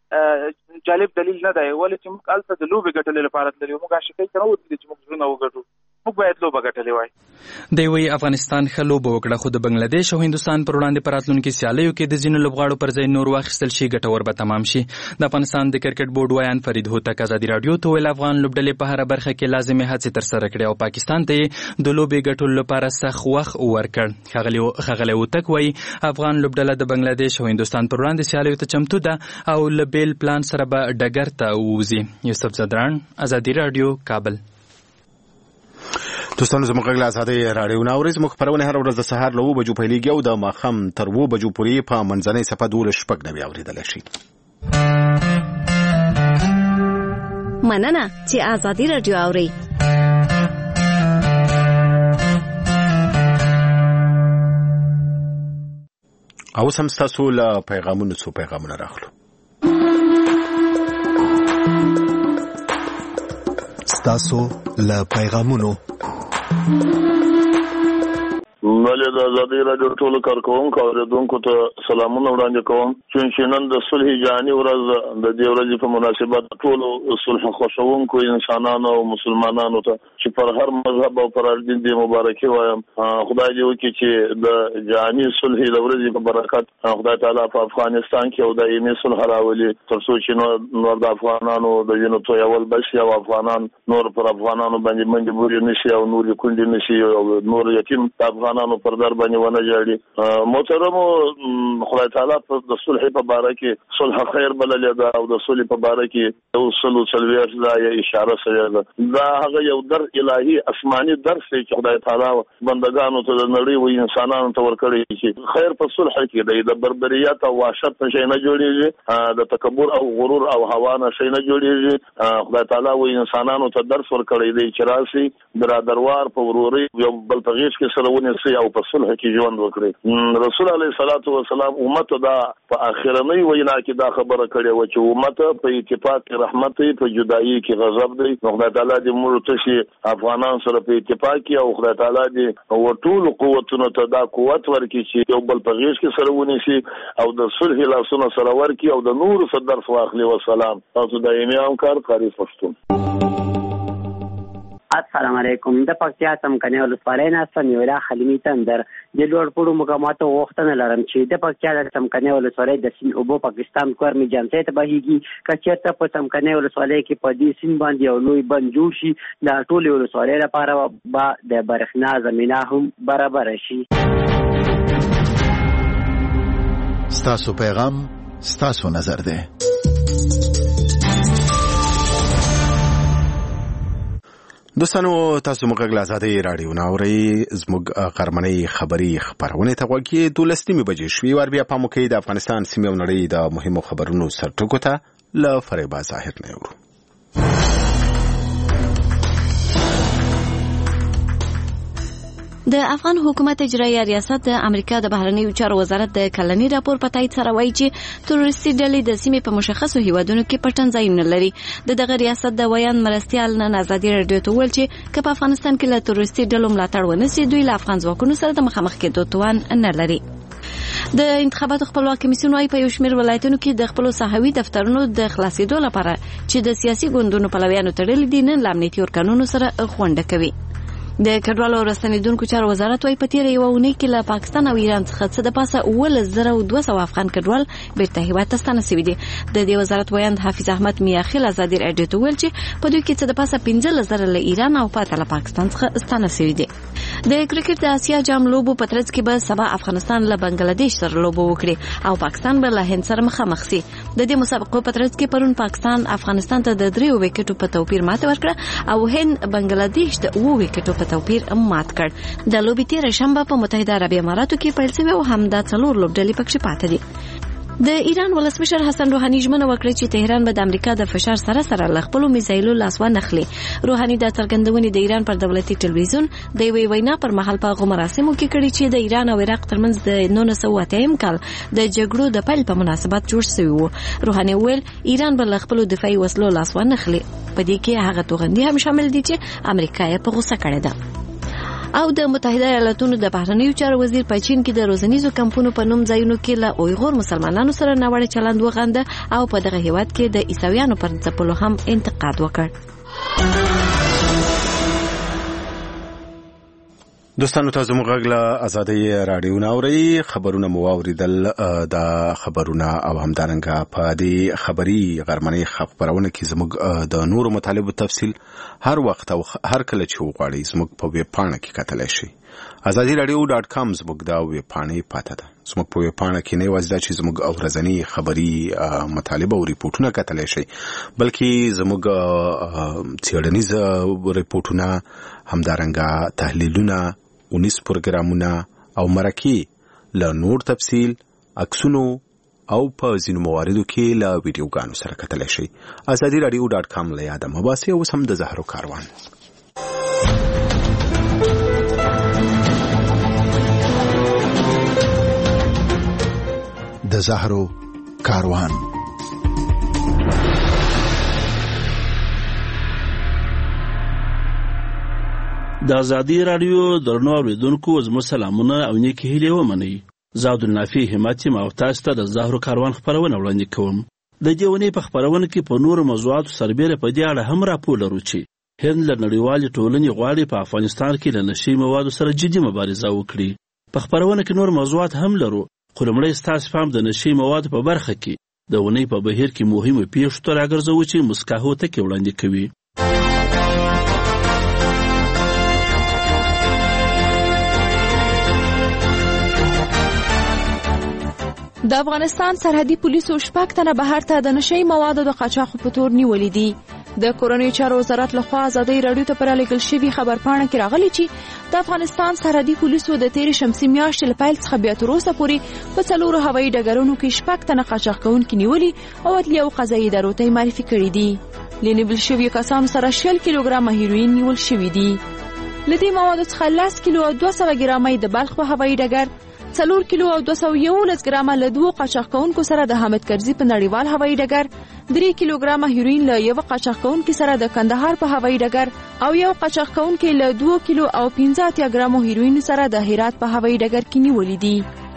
جالب دلیل نه دی ولې چې موږ هلته د لوبې ګټلې لپاره تللي موږ عاشقۍ ته نه ورتلي چې موږ زړونه وګټو موږ باید لوبه ګټلې وای. دی وایي افغانستان ښه لوبه وکړه خو د بنګلادیش او هندوستان پر وړاندې په راتلونکي سیالیو کې د ځینو لوبغاړو پر ځای نور واخیستل شي ګټور به تمام شي. د افغانستان د کرکټ بورډ ویان فرید هوتک ازادي راډیو ته ویل افغان لوبډلې په هره برخه کې لازمې هڅې ترسره کړې او پاکستان ته یې د لوبې ګټلو لپاره سخت وخت ورکړ. ښاغلی هوتک وایي افغان لوبډله د بنګلادیش او هندوستان پر وړاندې سیالیو ته چمتو ده او له بیل پلان سره به ډګر ته ووځي. یوسف زدران ازادي راډیو کابل. دوستانو زموږ غږ له ازادۍ راډیو نه اورئ. زموږ خپرونې هره ورځ د سهار له اوه بجو پیلېږي او د ماښام تر اوه بجو پورې په منځنۍ صفحه دولس شپږ نوي اورېدلی شي. مننه چې ازادي راډیو اورئ. اوس هم ستاسو له پیغامونو څو پیغامونه راخلو. ستاسو له پیغامونو بله د ازادۍ راډیو ټولو کارکوونکو او اورېدونکو ته سلامونه وړاندې کوم چې نن د صلح جهاني ورځ د دې ورځې په مناسبت ټولو صلح خوښوونکو انسانانو او مسلمانانو ته چې پر هر مذهب او پر هر دین دې مبارکي وایم. خدای دې وکړي چې د جهاني صلح د ورځې په برکت خدای تعالی په افغانستان کې او دایمي صلح راولي تر څو چې نور د افغانانو د وینو تویول بشي او افغانان نور پر افغانانو باندې منډې بورې نشي او نور کونډې نشي او نور یتیم د افغانانو پر در باندې ونه جاړي. محترمو خدای تعالی د صلح په باره کې صلح خیر بللې ده او د صلح په باره کې یو سل او څلوېښت ځایه اشاره شوې ده. دا هغه یو در الهي آسماني درس دی چې خدای تعالی بندګانو ته د نړۍ و انسانانو ته ورکړی چې خیر په صلح کې دی. د بربریت او وحشت نه شی نه جوړېږي د تکبر او غرور او هوا نه شی نه جوړېږي. خدای تعالی و انسانانو ته درس ورکړی دی چې راسي برادروار په وروري یو بل په غیږ کې سره ونیسي او په صلح کې ژوند وکړي. رسول علیه الصلاۃ والسلام امت دا په اخرنۍ وینا کې دا خبره کړې و چې امت په اتفاق کې رحمت دی په جدایي کې غضب دی. خدای تعالی دې موږ ته شي افغانان سره په اتفاق کې او خدای تعالی دې ورټول قوتونو ته دا قوت ورکړي چې یو بل په غیږ کې سره ونیسي او د صلح لاسونه سره ورکړي او د نور څخه درس واخلي. والسلام. تاسو دایمي همکار قاری پښتون. السلام علیکم. د پکتیا څمکني ولسوالۍ نه سمیولا خلیمي تندر د لوړپوړو مقاماتو غوښتنه لرم چې د پکتیا د څمکني ولسوالۍ د سیند اوبه پاکستان کورمي جانسۍ ته بهیږي. که چېرته په څمکني ولسوالۍ کې په دې سیند باندې یو لوی بند جوړ شي د ټولې ولسوالۍ لپاره به د برېښنا زمینه هم برابره شي. ستاسو پیغام ستاسو نظر دی. دوستانو تاسو موږ غږ آزادۍ رادیو ناوري زموږ غرمنۍ خبري خبرونه ته وګورئ. دولسمې بجې شوي ور بیا پام وکړئ د افغانستان سیمې او نړۍ د مهمو خبرونو سرټکو ته له فریبا ظاهر نه ورو. د افغان حکومت اجرایي ریاست د امریکا د بهرنیو چارو وزارت د کلني راپور په تایید سره وایي چې تروریستي ډلې د سیمې په مشخصو هیوادونو کې پټن ځایونه لري. د دغه ریاست د ویان مرستیال نن ازادي رادیو ته ویل چې که په افغانستان کې له تروریستي ډلو ملاتړ ونشي دوی له افغان ځواکونو سره د مخامخ کېدو توان نه لري. د انتخاباتو خپلواک کمیسیون وايي په یو شمېر ولایتونو کې د خپل صحوي دفترونو د خلاصېدو لپاره چې د سیاسي ګوندونو پلویانو تړلي دي نن له امنیتي ارکانونو سره غونډه کوي. د کډوالو او راستنیدونکو چارو وزارت وايي په تیره یوه اونۍ کې له پاکستان او ایران څخه څه د پاسه اوولس زره دوه سوه افغان کډوال بیرته هیواد ته ستانه شوي دي. د دې وزارت ویاند حافظ احمد میاخیل ازادي راډیو ته ویل چې په دوی کې څه د پاسه پنځلس زره له ایران او پاته له پاکستان څخه ستانه شوي دي. د کرکټ د اسیا جام لوبو په ترڅ کې به سبا افغانستان له بنگلاديش سره لوبه وکړي او پاکستان به له هند سره مخامخ شي. د دې مسابقو په ترڅ کې پرون پاکستان افغانستان ته د دریو وکټو په توپیر ماته ورکړه او هند بنگلاديش د اوو وکټو په توپیر ماته کړ. د لوبې تیره شنبه په متحده عربي اماراتو کې پیل شوی او همدا څلور لوبډلې پکې پاتې دي. د ایران ولسمشر حسن روحاني ژمنه وکړه چې تهران به د امریکا د فشار سره سره له خپلو میزایلو لاس وانخلي. روحاني د څرګندونې د ایران پر دولتي ټلویزیون د یوې وینا پر مهال په هغو مراسمو کې کړې چې د ایران او عراق ترمنځ د نولس سوه اتیایم کال د جګړو د پیل په مناسبت جوړ شوی و. روحاني ویل ایران به له خپلو دفاعي وسلو لاس وانخلي. په دې کې هغه توغندي هم شامل دي چې امریکا یې په غوسه کړې ده. او د متحده ایالاتونو د بهرنیو چارو وزیر په چین کې د روزنیزو کمپونو په نوم ځایونو کې له اویغور مسلمانانو سره ناوړه چلند وغنده او په دغه هیواد کې د عیسویانو پر ځپلو هم انتقاد وکړ. دوستانو تاسو موږ غږ له ازادۍ رادیو ناوري خبرونه مو واوریدل. د خبرونه او همدارنګه په دې خبري غرمنۍ خبرونه کې زموږ د نورو مطالبو تفصیل هر وخت او هر کله چې وغواړئ زموږ په ویب پاڼه کې کتلی شئ. ازادي رادیو ډاټ کام زموږ د ویب پاڼې پاته ده. زموږ په ویب پاڼه کې نه یوازې دا چې زموږ ورځني خبري مطالبه او ریپورټونه کتلی شئ بلکې زموږ څېړنیز ریپورټونه همدارنګه تحلیلونه ونیس پروګرامونه او مرکې له نور تفصیل عکسونو او په ځینو مواردو کې له ویډیوګانو سره کتلی شئ. ازادي رادیو ډاټ کام له یاده مه باسئ. اوس هم د زهرو کاروان. د زهرو کاروان. د ازادي رادیو درنو اوریدونکو زموږ سلامونه او نیکې هیلې ومنئ. زه عبدالنافع همت یم او تاسو ته د زهرو کاروان خپرونه وړاندې کوم. د دې اونۍ په خپرونه کې په نورو موضوعاتو سربیره په دې اړه هم راپور لرو چې هند له نړیوالې ټولنې غواړي په افغانستان کې له نشي موادو سره جدي مبارزه وکړي. په خپرونه کې نور موضوعات هم لرو خو لومړی ستاسو پام د نشي موادو په برخه کې د اونۍ په بهیر کې مهمو پیښو ته راګرځوو چې مسکاهو ته کې وړاندې کوي. د افغانستان سرحدي پولیسو شپږ تنه بهر ته د نشي موادو د قاچاق په تور نیولې دي. د کورنیو چارو وزارت لخوا ازادي رادیو ته پرالېږل شوي خبرپاڼه کې راغلي چې د افغانستان سرحدي پولیسو د تېرې شمسي میاشتې له پیل څخه بیا تر اوسه پورې په څلورو هوایي ډګرونو کې شپږ تنه قاچاق کوونکي نیولي او عدلیه او قضایي ادارو ته معرفي کړي دي. له نیول شویو کسانو سره شل کیلوګرامه هیروین نیول شوي دي. له دې موادو څخه لس کیلو او دوه سوه ګرامه د بلخ په هوایي ډګر، څلور کیلو او دوه سوه یولس ګرامه له دوو قاچاق کوونکو سره د حامد کرزي په نړیوال هوایي ډګر، درې کیلوګرامه هیروین له یو قاچاق کوونکي سره د کندهار په هوایي ډګر او یو قاچاق کوونکي له دوه کیلو او پنځه اتیا ګرامو هیروین سره د هرات په هوایي ډګر کې نیولې دي.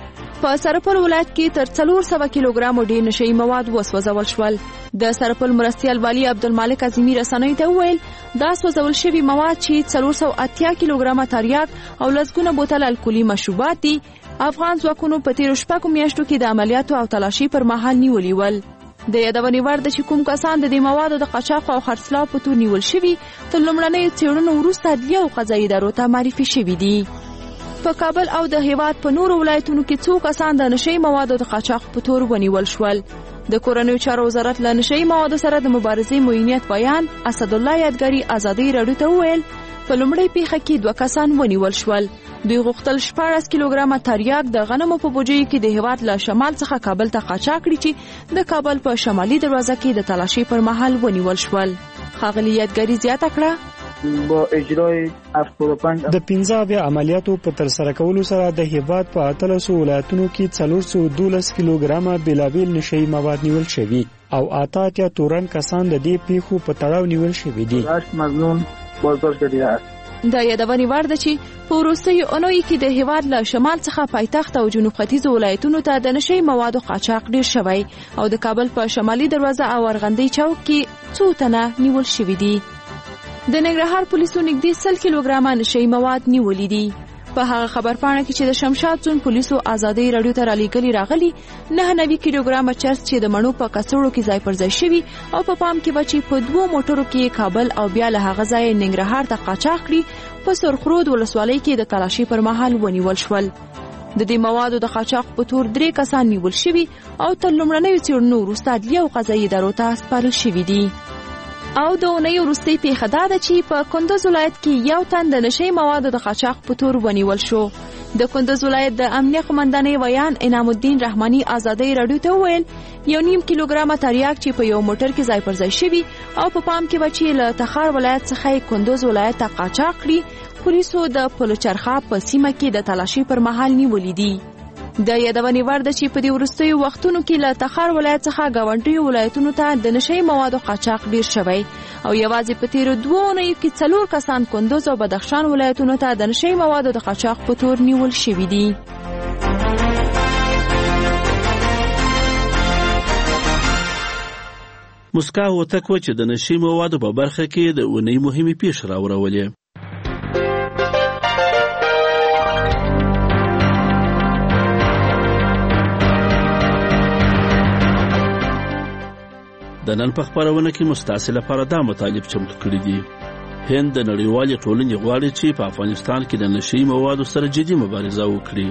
په سرپل ولایت کې تر څلور سوه کیلوګرامو ډېر نشهیي مواد وسوځول شول. د سرپل مرستیال والي عبدالمالک عظیمي رسنیو ته وویل دا سوځول شوي مواد چې څلور سوه اتیا کیلوګرامه تریاک او لسګونه بوتل الکولي مشروبات دي افغان ځواکونو په تیرو شپږو میاشتو کې د عملیاتو او تلاشي پر مهال نیولي ول. د یادونې وړ ده چې کوم کسان د دې موادو د قاچاق او خرڅلاو په تور نیول شوي تر لومړنیو څېړنو وروسته عدلیه او قضایي ادارو ته معرفي شوي دي. په کابل او د هیواد په نورو ولایتونو کې څو کسان د نشهیي موادو د قاچاق په تور ونیول شول. د کورنیو چارو وزارت له نشهیي موادو سره د مبارزې معینیت بیان اسدالله یادګاري ازادۍ راډیو ته وویل په لومړۍ پیښه کې دوه کسان ونیول شول. دوی غوښتل شپاړس کیلوګرامه تریاک د غنمو په بوجیو کې د هیواد له شمال څخه کابل ته قاچاق کړي چې د کابل په شمالي دروازه کې د تلاشي پر مهال ونیول شول. ښاغلي یادګاري زیاته کړه با اجرای هفتاد و پنج د پنځه اویا عملیاتو په ترسره کولو سره د هیواد په اتلسو ولایتونو کې څلور سوه دولس کیلوګرامه بېلابېل نشهیي مواد نیول شوي او اته اتیا تورن کسان د دې پیښو په تړاو نیول شوي دي. مظنون بازداشت شده است. د یادونې وړ ده چې په وروستیو اونیو کې د هیواد له شمال څخه پایتخت او جنوب ختیځو ولایتونو ته د نشهیي موادو قاچاق ډیر شوی او د کابل په شمالي دروازه او ارغندې چوک کې څو تنه نیول شوي دي. د ننګرهار پولیسو نږدې سل کیلوګرامه نشهیي مواد نیولي دي. په هغه خبرپاڼه کې چې د شمشاد زون پولیسو ازادۍ راډیو ته رالیږلي راغلي نه نوي کیلوګرامه چرس چې د مڼو په کڅوړو کې ځای پر ځای شوي او په پام کې به چې په دوو موټرو کې کابل او بیا له هغه ځایه ننګرهار ته قاچاق کړي په سرخرود ولسوالۍ کې د تلاشي پر مهال ونیول شول. د دې موادو د قاچاق په تور درې کسان نیول شوي او تر لومړنیو څېړنو وروسته عدلیه او قضایي ادارو ته سپارل شوي دي. او د اونۍ وروستۍ پیښه دا ده چې په کندز ولایت کې یو تن د نشهیي موادو د قاچاق په تور ونیول شو. د کندز ولایت د امنیه قمندانۍ ویان انعام الدین رحماني ازادۍ راډیو ته وویل یو نیم کیلوګرامه تریاک چې په یو موټر کې ځای پر ځای شوي او په پام کې به چې له تخار ولایت څخه کندز ولایت ته قاچاق کړي پولیسو د پلچرخه په سیمه کې د تلاشي پر مهال نیولي دي. د یادونې وړ ده چې په دې وروستیو وختونو کې له تخار ولایت څخه ګاونډیو ولایتونو ته د نشهیي موادو قاچاق ډیر شوی او یوازې په تیرو دوو اونیو کې څلور کسان کندوز او بدخشان ولایتونو ته د نشهیي موادو د قاچاق په تور نیول شوي دي. مسکا هوتک و چې د نشهیي موادو په برخه کې د اونۍ مهمې پیښې راورولې. د نن په خپرونه کې مستعصي لپاره دا مطالب چمتو کړي دي. هند د نړیوالې ټولنې غواړي چې په افغانستان کې د نشهیي موادو سره جدي مبارزه وکړي.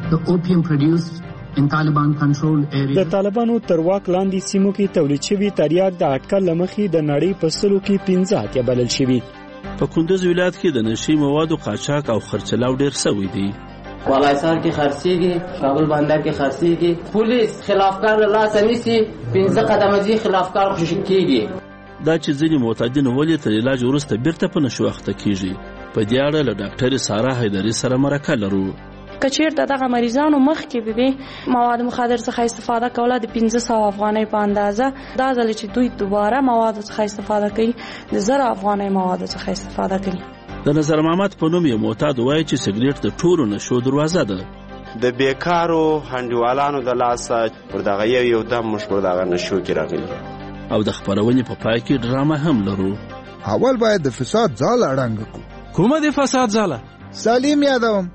د طالبانو تر واک لاندې سیمو کې تولید شوي تریاک د اټکل له مخې د نړۍ په سلو کې پنځه اتیا بلل شوي. په کندز ولایت کې د نشهیي موادو قاچاق او خرڅلاو ډیر سوی دی. والایسار کې خرڅيږي کابل بندر کې خرڅيږي پولیس خلافکار له لاس نیسي پنځه قدمه دي خلافکار خوشی کیږي. دا چې ځینې معتادین ولې تر علاج وروسته بیرته په نشو اخته کیږي. په دې اړه له ډاکټر سارا حیدري سره مرکه لرو. کچیر دغه مریضانو مخ کې به مواد مخدر څخه استفاده کوله د پنځه سوه افغانۍ په اندازه دا ځل چې دوی دوباره مواد څخه استفاده کوي د زر افغانۍ مواد څخه استفاده کوي. د نظر محمد په نوم یو معتاد وایي چې سګریټ د ټولو نشو دروازه ده. د بیکارو هنډوالانو د لاسه پر دغه یو یو دم موږ پر دغه نشو کې راغلي. او د خپرونې په پای کې ډرامه هم لرو. اول باید د فساد ځاله اړنګ کړو. کومه د فساد ځاله؟ سلیم یادوم.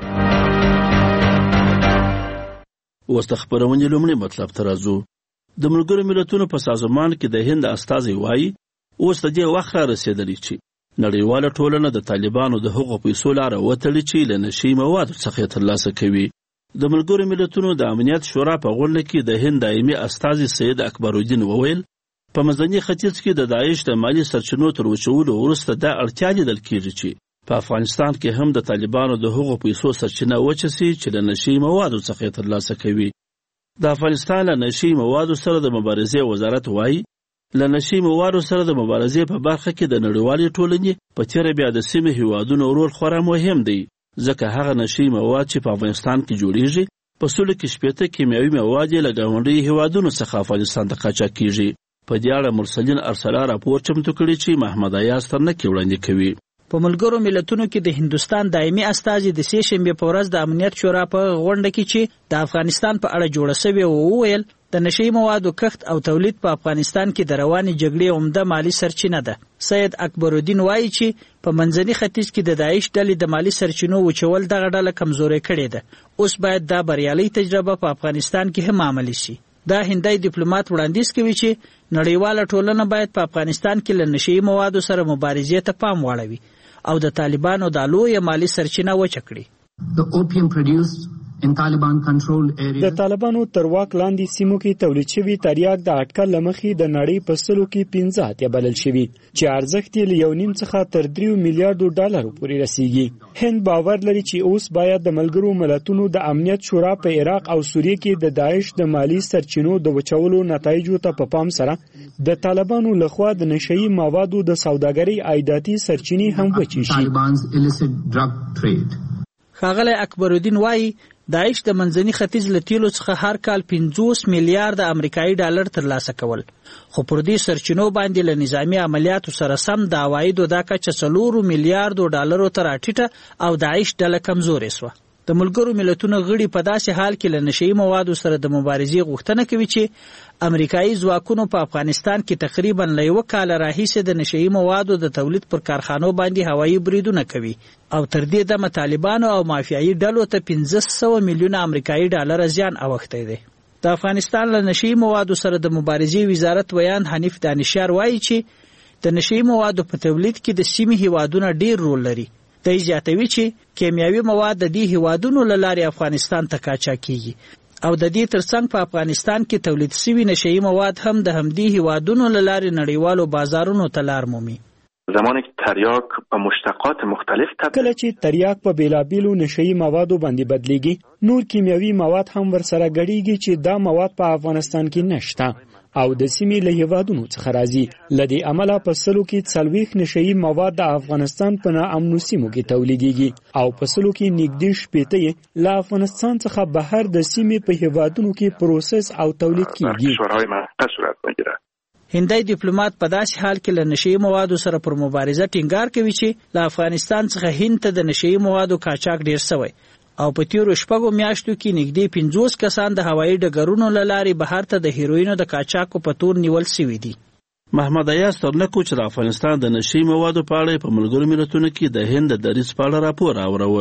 اوس د خپرونې لومړی مطلب ته راځو. د ملګرو ملتونو په سازمان کې د هند استازی وایي اوس د دې وخت را رسېدلی چې نړیواله ټولنه د طالبانو د هغو پیسو لاره وتړي چې له نشهیي موادو څخه یې ترلاسه کوي. د ملګرو ملتونو د امنیت شورا په غونډه کې د هند دایمي استازي سید اکبرالدین وویل په منځني ختیځ کې د داعش د مالي سرچینو تر وچولو وروسته دا اړتیا لیدل کېږي چې په افغانستان کې هم د طالبانو د هغو پیسو سرچینه وچه سي چې له نشهیي موادو څخه یې ترلاسه کوي. د افغانستان له نشهیي موادو سره د مبارزې وزارت وایي له نشهیي موادو سره د مبارزې په برخه کې د نړیوالې ټولنې په تیره بیا د سیمې هیوادونو رول خورا مهم دی ځکه هغه نشهیي مواد چې په افغانستان کې جوړیږي په سلو کې شپېته کیمیاوي مواد یې له ګاونډیو هیوادونو څخه افغانستان ته قاچاق کیږي. په دې اړه مرسلین ارسلا راپور چمتو کړی چې محمد ایاز ترنکي وړاندې کوي. په ملګرو ملتونو کې د هندستان دایمي استازي د سې شنبې په ورځ د امنیت شورا په غونډه کې چې د افغانستان په اړه جوړه شوې و وویل د نشي موادو کښت او تولید په افغانستان کې د روانې جګړې عمده مالی سرچینه ده. سید اکبرالدین وایي چې په منځني ختیځ کې د داعش ډلې د مالی سرچینو وچول دغه ډله کمزورې کړې ده. اوس باید دا بریالۍ تجربه په افغانستان کې هم عملي شي. دا هندای ډیپلوماټ وړاندیز کوي چې نړیواله ټولنه باید په افغانستان کې له نشي موادو سره مبارزې ته پام واړوي او د طالبانو د لوی مالی سرچینه وچه کړي. د طالبانو تر واک لاندې سیمو کې تولید شوي تریاک د اټکل لمخې د نړۍ په سلو کې پنځه اتیا بلل شوي چې ارزښت یې له یو نیم څخه تر دریو میلیارډو ډالرو پورې رسیږي. هند باور لري چې اوس باید د ملګرو ملتونو د امنیت شورا په عراق او سوریه کې د داعش د مالی سرچینو د وچولو نتایجو ته په پام سره د طالبانو لخوا د نشئی موادو د سوداګرۍ عایداتي سرچینې هم وچې شي. ښاغلی اکبرالدین وایي داعش د منځني ختیځ له تیلو څخه هر کال پنځوس میلیارډ امریکایي ډالر ترلاسه کول، خو پر دې سرچینو باندې له نظامي عملیاتو سره سم د عوایدو دا کچه څلورو میلیارډو ډالرو ته راټیټه او داعش ډله کمزورې سوه. د ملګرو ملتونو غړي په داسې حال کې له نشئی موادو سره د مبارزې غوښتنه کوي چې امریکایي ځواکونو په افغانستان کې تقریبا له یوه کاله راهیسې د نشئی موادو د تولید پر کارخانو باندې هوایي بریدونه کوي او تر دې دمه طالبانو او مافیایي ډلو ته پنځه سوه میلیونه امریکایي ډالر زیان اوښتی دی. د افغانستان له نشئی موادو سره د مبارزې وزارت ویان حنیف دانشیار وایي چې د نشئی موادو په تولید کې د سیمې هیوادونه ډیر رول لري. دی زیاتوي چې کیمیاوي مواد د دې هیوادونو له لارې افغانستان ته قاچاق کیږي او د دې ترڅنګ په افغانستان کې تولید شوي نشئی مواد هم د همدې هیوادونو له لارې نړیوالو بازارونو ته لار مومي. زمانی که تریاک په مشتقات مختلف تبدیل کله چې تریاک په بیلابیلو نشئی موادو باندې بدلیږي نور کیمیاوي مواد هم ورسره ګډیږي چې دا مواد په افغانستان کې نشته او د سیمې له هیوادونو څخه راځي. له دې امله په سلو کې څلوېښت نشئی مواد د افغانستان په ناامنو سیمو کې تولیدیږي او په سلو کې نږدې شپېته یې له افغانستان څخه بهر د سیمې په هیوادونو کې پروسس او تولید کیږي. هندای ډیپلوماټ په داسې حال کې له نشئی موادو سره پر مبارزه ټینګار کوي چې له افغانستان څخه هند ته د نشئی موادو قاچاق ډیر شوی او په تیرو شپږو میاشتو کې نږدې پنځوس کسان د هوایي ډګرونو له لارې بهر ته د هیروینو د قاچاقو په تور نیول سوي دي. محمد ایاز ترنکو چې د افغانستان د نشئی موادو په اړه په ملګرو ملتونو کې د هند د دریځ په اړه راپور راوړاوه.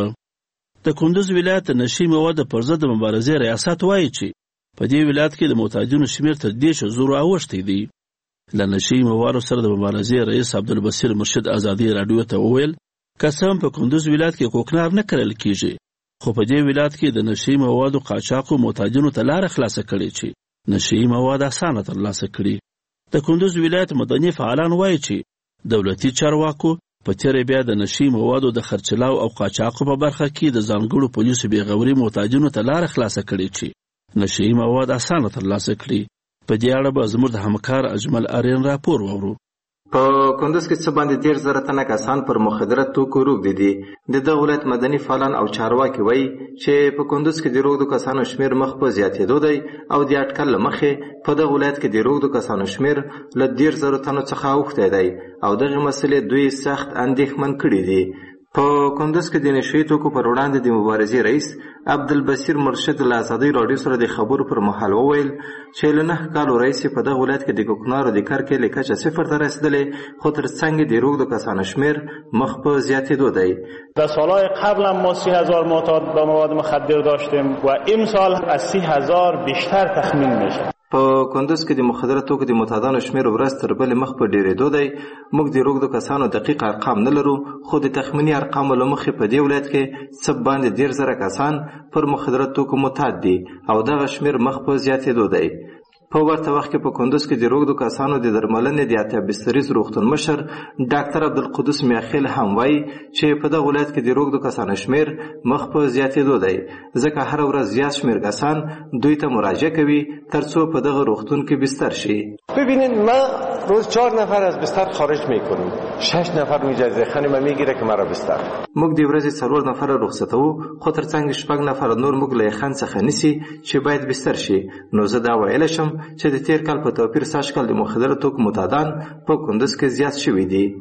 د کندوز ولایت د نشئی موادو پر ضد د مبارزې ریاست وایي چې په دې ولایت کې د معتادینو شمېر تر دېرشو زرو اوښتی دی. له نشئی موادو سره د مبارزې رئیس عبدالبصیر مرشد ازادي راډیو ته وویل که څه هم په کندوز ولایت کې کوکنار نه کرل کیږي خو په دې ولایت کې د نشئی موادو قاچاقو معتادینو ته لاره خلاصه کړې چې نشئی مواد اسانه ترلاسه کړي. د کندوز ولایت مدني فعالان وایي چې دولتي چارواکو په تیره بیا د نشئی موادو د خرڅلاو او قاچاقو په برخه کې د ځانګړو پولیسو بېغوري معتادینو ته لاره خلاصه کړې چې نشئی مواد اسانه ترلاسه کړي. په دې اړه به زموږ د همکار اجمل آرین راپور واورو. په کندوز کې څه باندې ډیر زره تنه کسان پر مخدره توکو روږدي دي. د دغه ولایت مدني فعالان او چارواکي وایي چې په کندوز کې د روږدو کسانو شمیر مخ په زیاتېدو دی او د اټکل له مخې په دغه ولایت کې د روږدو کسانو شمیر له ډیر زره تنو څخه اوښتی دی او دغه مسلې دوی سخت اندېښمن کړي دي. په کندوز کې د نشئی توکو پر وړاندې د مبارزې رئیس عبدالبصیر مرشد له ازادي راډیو سره د خبرو پر مهال وویل چې له نهه کالو راهیسې په دغه ولایت کې د کوکنارو د کرکیلې کچه صفر ته رسیدلې خو تر څنګ د روږدو کسانو شمیر مخ په زیاتېدو دی. در سالهای قبل هم ما سی هزار معتاد با مواد مخدر داشتیم و امسال از سی هزار بیشتر تخمین میشه. په کندوز کې د مخدره توکو د معتادانو شمیر ورځ تر بلې مخ په ډېرېدو دی. موږ د روږدو کسانو دقیق ارقام نه لرو خو د تخمیني ارقامو له مخې په دې ولایت کې څه باندې ډېر زره کسان پر مخدره توکو معتاد دي او دغه شمیر مخ په زیاتېدو دی. په ورته وخت کې په کندوز کې د روږدو کسانو د درملنې د اتیا بستریز روغتون مشر ډاکټر عبدالقدوس میاخیل هم وایي چې په دغه ولایت کې د روږدو کسانو شمیر مخ په زیاتېدو دی ځکه هره ورځ زیات شمیر کسان دوی ته مراجعه کوي تر څو په دغه روغتون کې بستر شي. ببینید ما روز چهار نفر از بستر خارج میکنیم شش نفر میجازه خانم میگیره که مرا بستر. موږ د ورځې څلور نفر رخصتو خو تر څنګ شپږ نفر نور موږ له خان څخه نیسي چې باید بستر شي. نو زه دا ویلی شم چې د تیر کال په توپیر سږ کال د مخدره توکو معتادان په کندوز کې زیات شوي دي.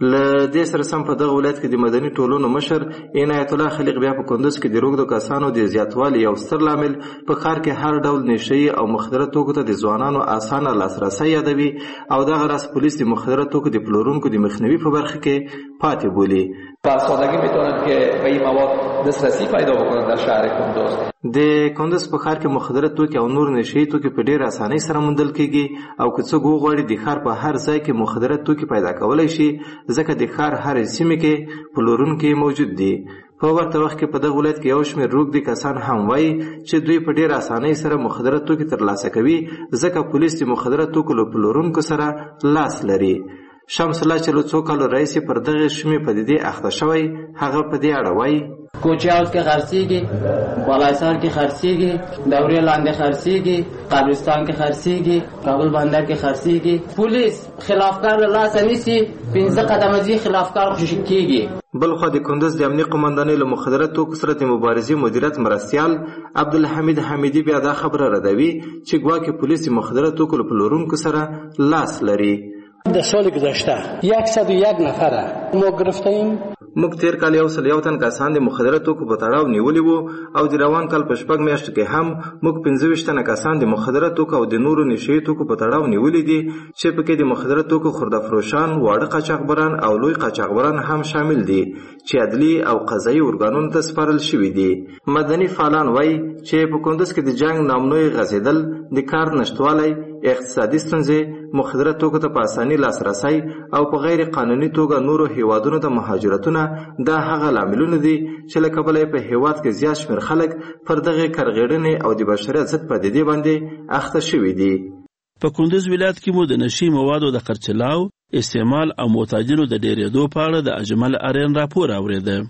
له دې سره سم په دغه ولایت کې د مدني ټولنو مشر عنایت الله خلیق بیا په کندوز کې د روږدو کسانو د زیاتوالي یو ستر لامل په ښار کې هر ډول نشهیي او مخدره توکو ته د ځوانانو اسانه لاسرسی یادوي او دغه راز پولیس د مخدره توکو د پلورونکو د مخنیوي په برخه کې پاتې بولي. با سادگی میتونن که به این مواد دسترسی پیدا بکنن در شهر کندوز. د کندوز په ښار کې مخدره توکي او نور نشهیي توکي په ډېر اسانۍ سره موندل کیږي او که څوک وغواړي د ښار په هر ځای کې مخدره توکي پیدا کولی شي ځکه د ښار هر سیمه کې پلورونکي موجود دي. په ورته وخت کې په دغه ولایت کې یو شمېر روږدي کسان هم وایي چې دوی په ډېر اسانۍ سره مخدره توکي ترلاسه کوي ځکه پولیس د مخدره توکو له پلورونکو سره لاس لري. شمس الله چې له څو کالو راهیسې پر دغې شمې پدیدې اخته شوی هغه په دې اړه وایي کوچه هاوس کې خرڅېږي، بالایسار کې خرڅېږي، دورې لاندې خرڅېږي، قبرستان کې خرڅېږي، کابل بندر کې خرڅېږي. پولیس خلافکار له لاسه نیسي، پنځه قدمه ځي خلافکار خوشي کېږي. بلخوا د کندوز د امنیه قمندانۍ له مخدره توکو سره د مبارزې مدیریت مرستیال عبدالحمید حمیدي بیا دا خبره ردوي چې ګواکې پولیس د مخدره توکو له پلورونکو سره لاس لري. در سال گذشته صد و یک نفره ما گرفتیم. موږ تیر کال یو سل یو تن کسان د مخدره توکو په تړاو نیولي وو او د روان کال په شپږ میاشتو کې هم موږ پنځه ویشت تنه کسان د مخدره توکو او د نورو نشهیي توکو په تړاو نیولي دي چې پکې د مخدره توکو خورده فروشان، واړه قاچاقبران او لوی قاچاقبران هم شامل دي چې عدلي او قضایي ارګانونو ته سپارل شوي دي. مدني فعالان وایي چې په کندوز کې د جنګ نامنوي غځېدل، د کار نشتوالی، اقتصادي ستونزې، مخدره توکو ته په اساني لاسرسی او په غیر قانوني توګه نورو هیوادونو ته مهاجرتونه دا هغه لاملونه دي چې له کبله په هیواد کې زیات شمېر خلک پر دغه کرغېړنې او د بشریت ضد پدیدې باندې اخته شوي دي. په کندوز ولایت کې مو د نشي موادو د خرڅلاو، استعمال او معتادینو د ډېرېدو په اړه د اجمل ارین راپور اورېده.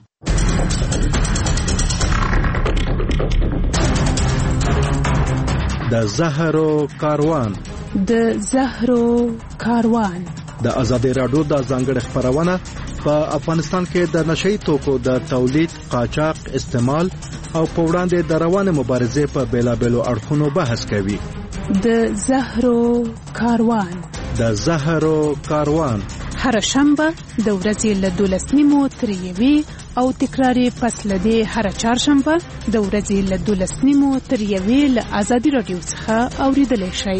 د زهرو کاروان د زهرو کاروان د ازادي راډیو د ځانګړي خبرونه په افغانستان کې د نشئی توکو د تولید، قاچاق، استعمال او په وړاندې د روانې مبارزې په بیلابېلو اړخونو بحث کوي. د زهرو کاروان د زهرو کاروان هر شنبه د ورځې له دولس نیمو تر یوې او تکراري پس له دې هر چهارشنبه د ورځې له دولس نیمو تر یوې له ازادي راډیو څخه اوریدلی شئ.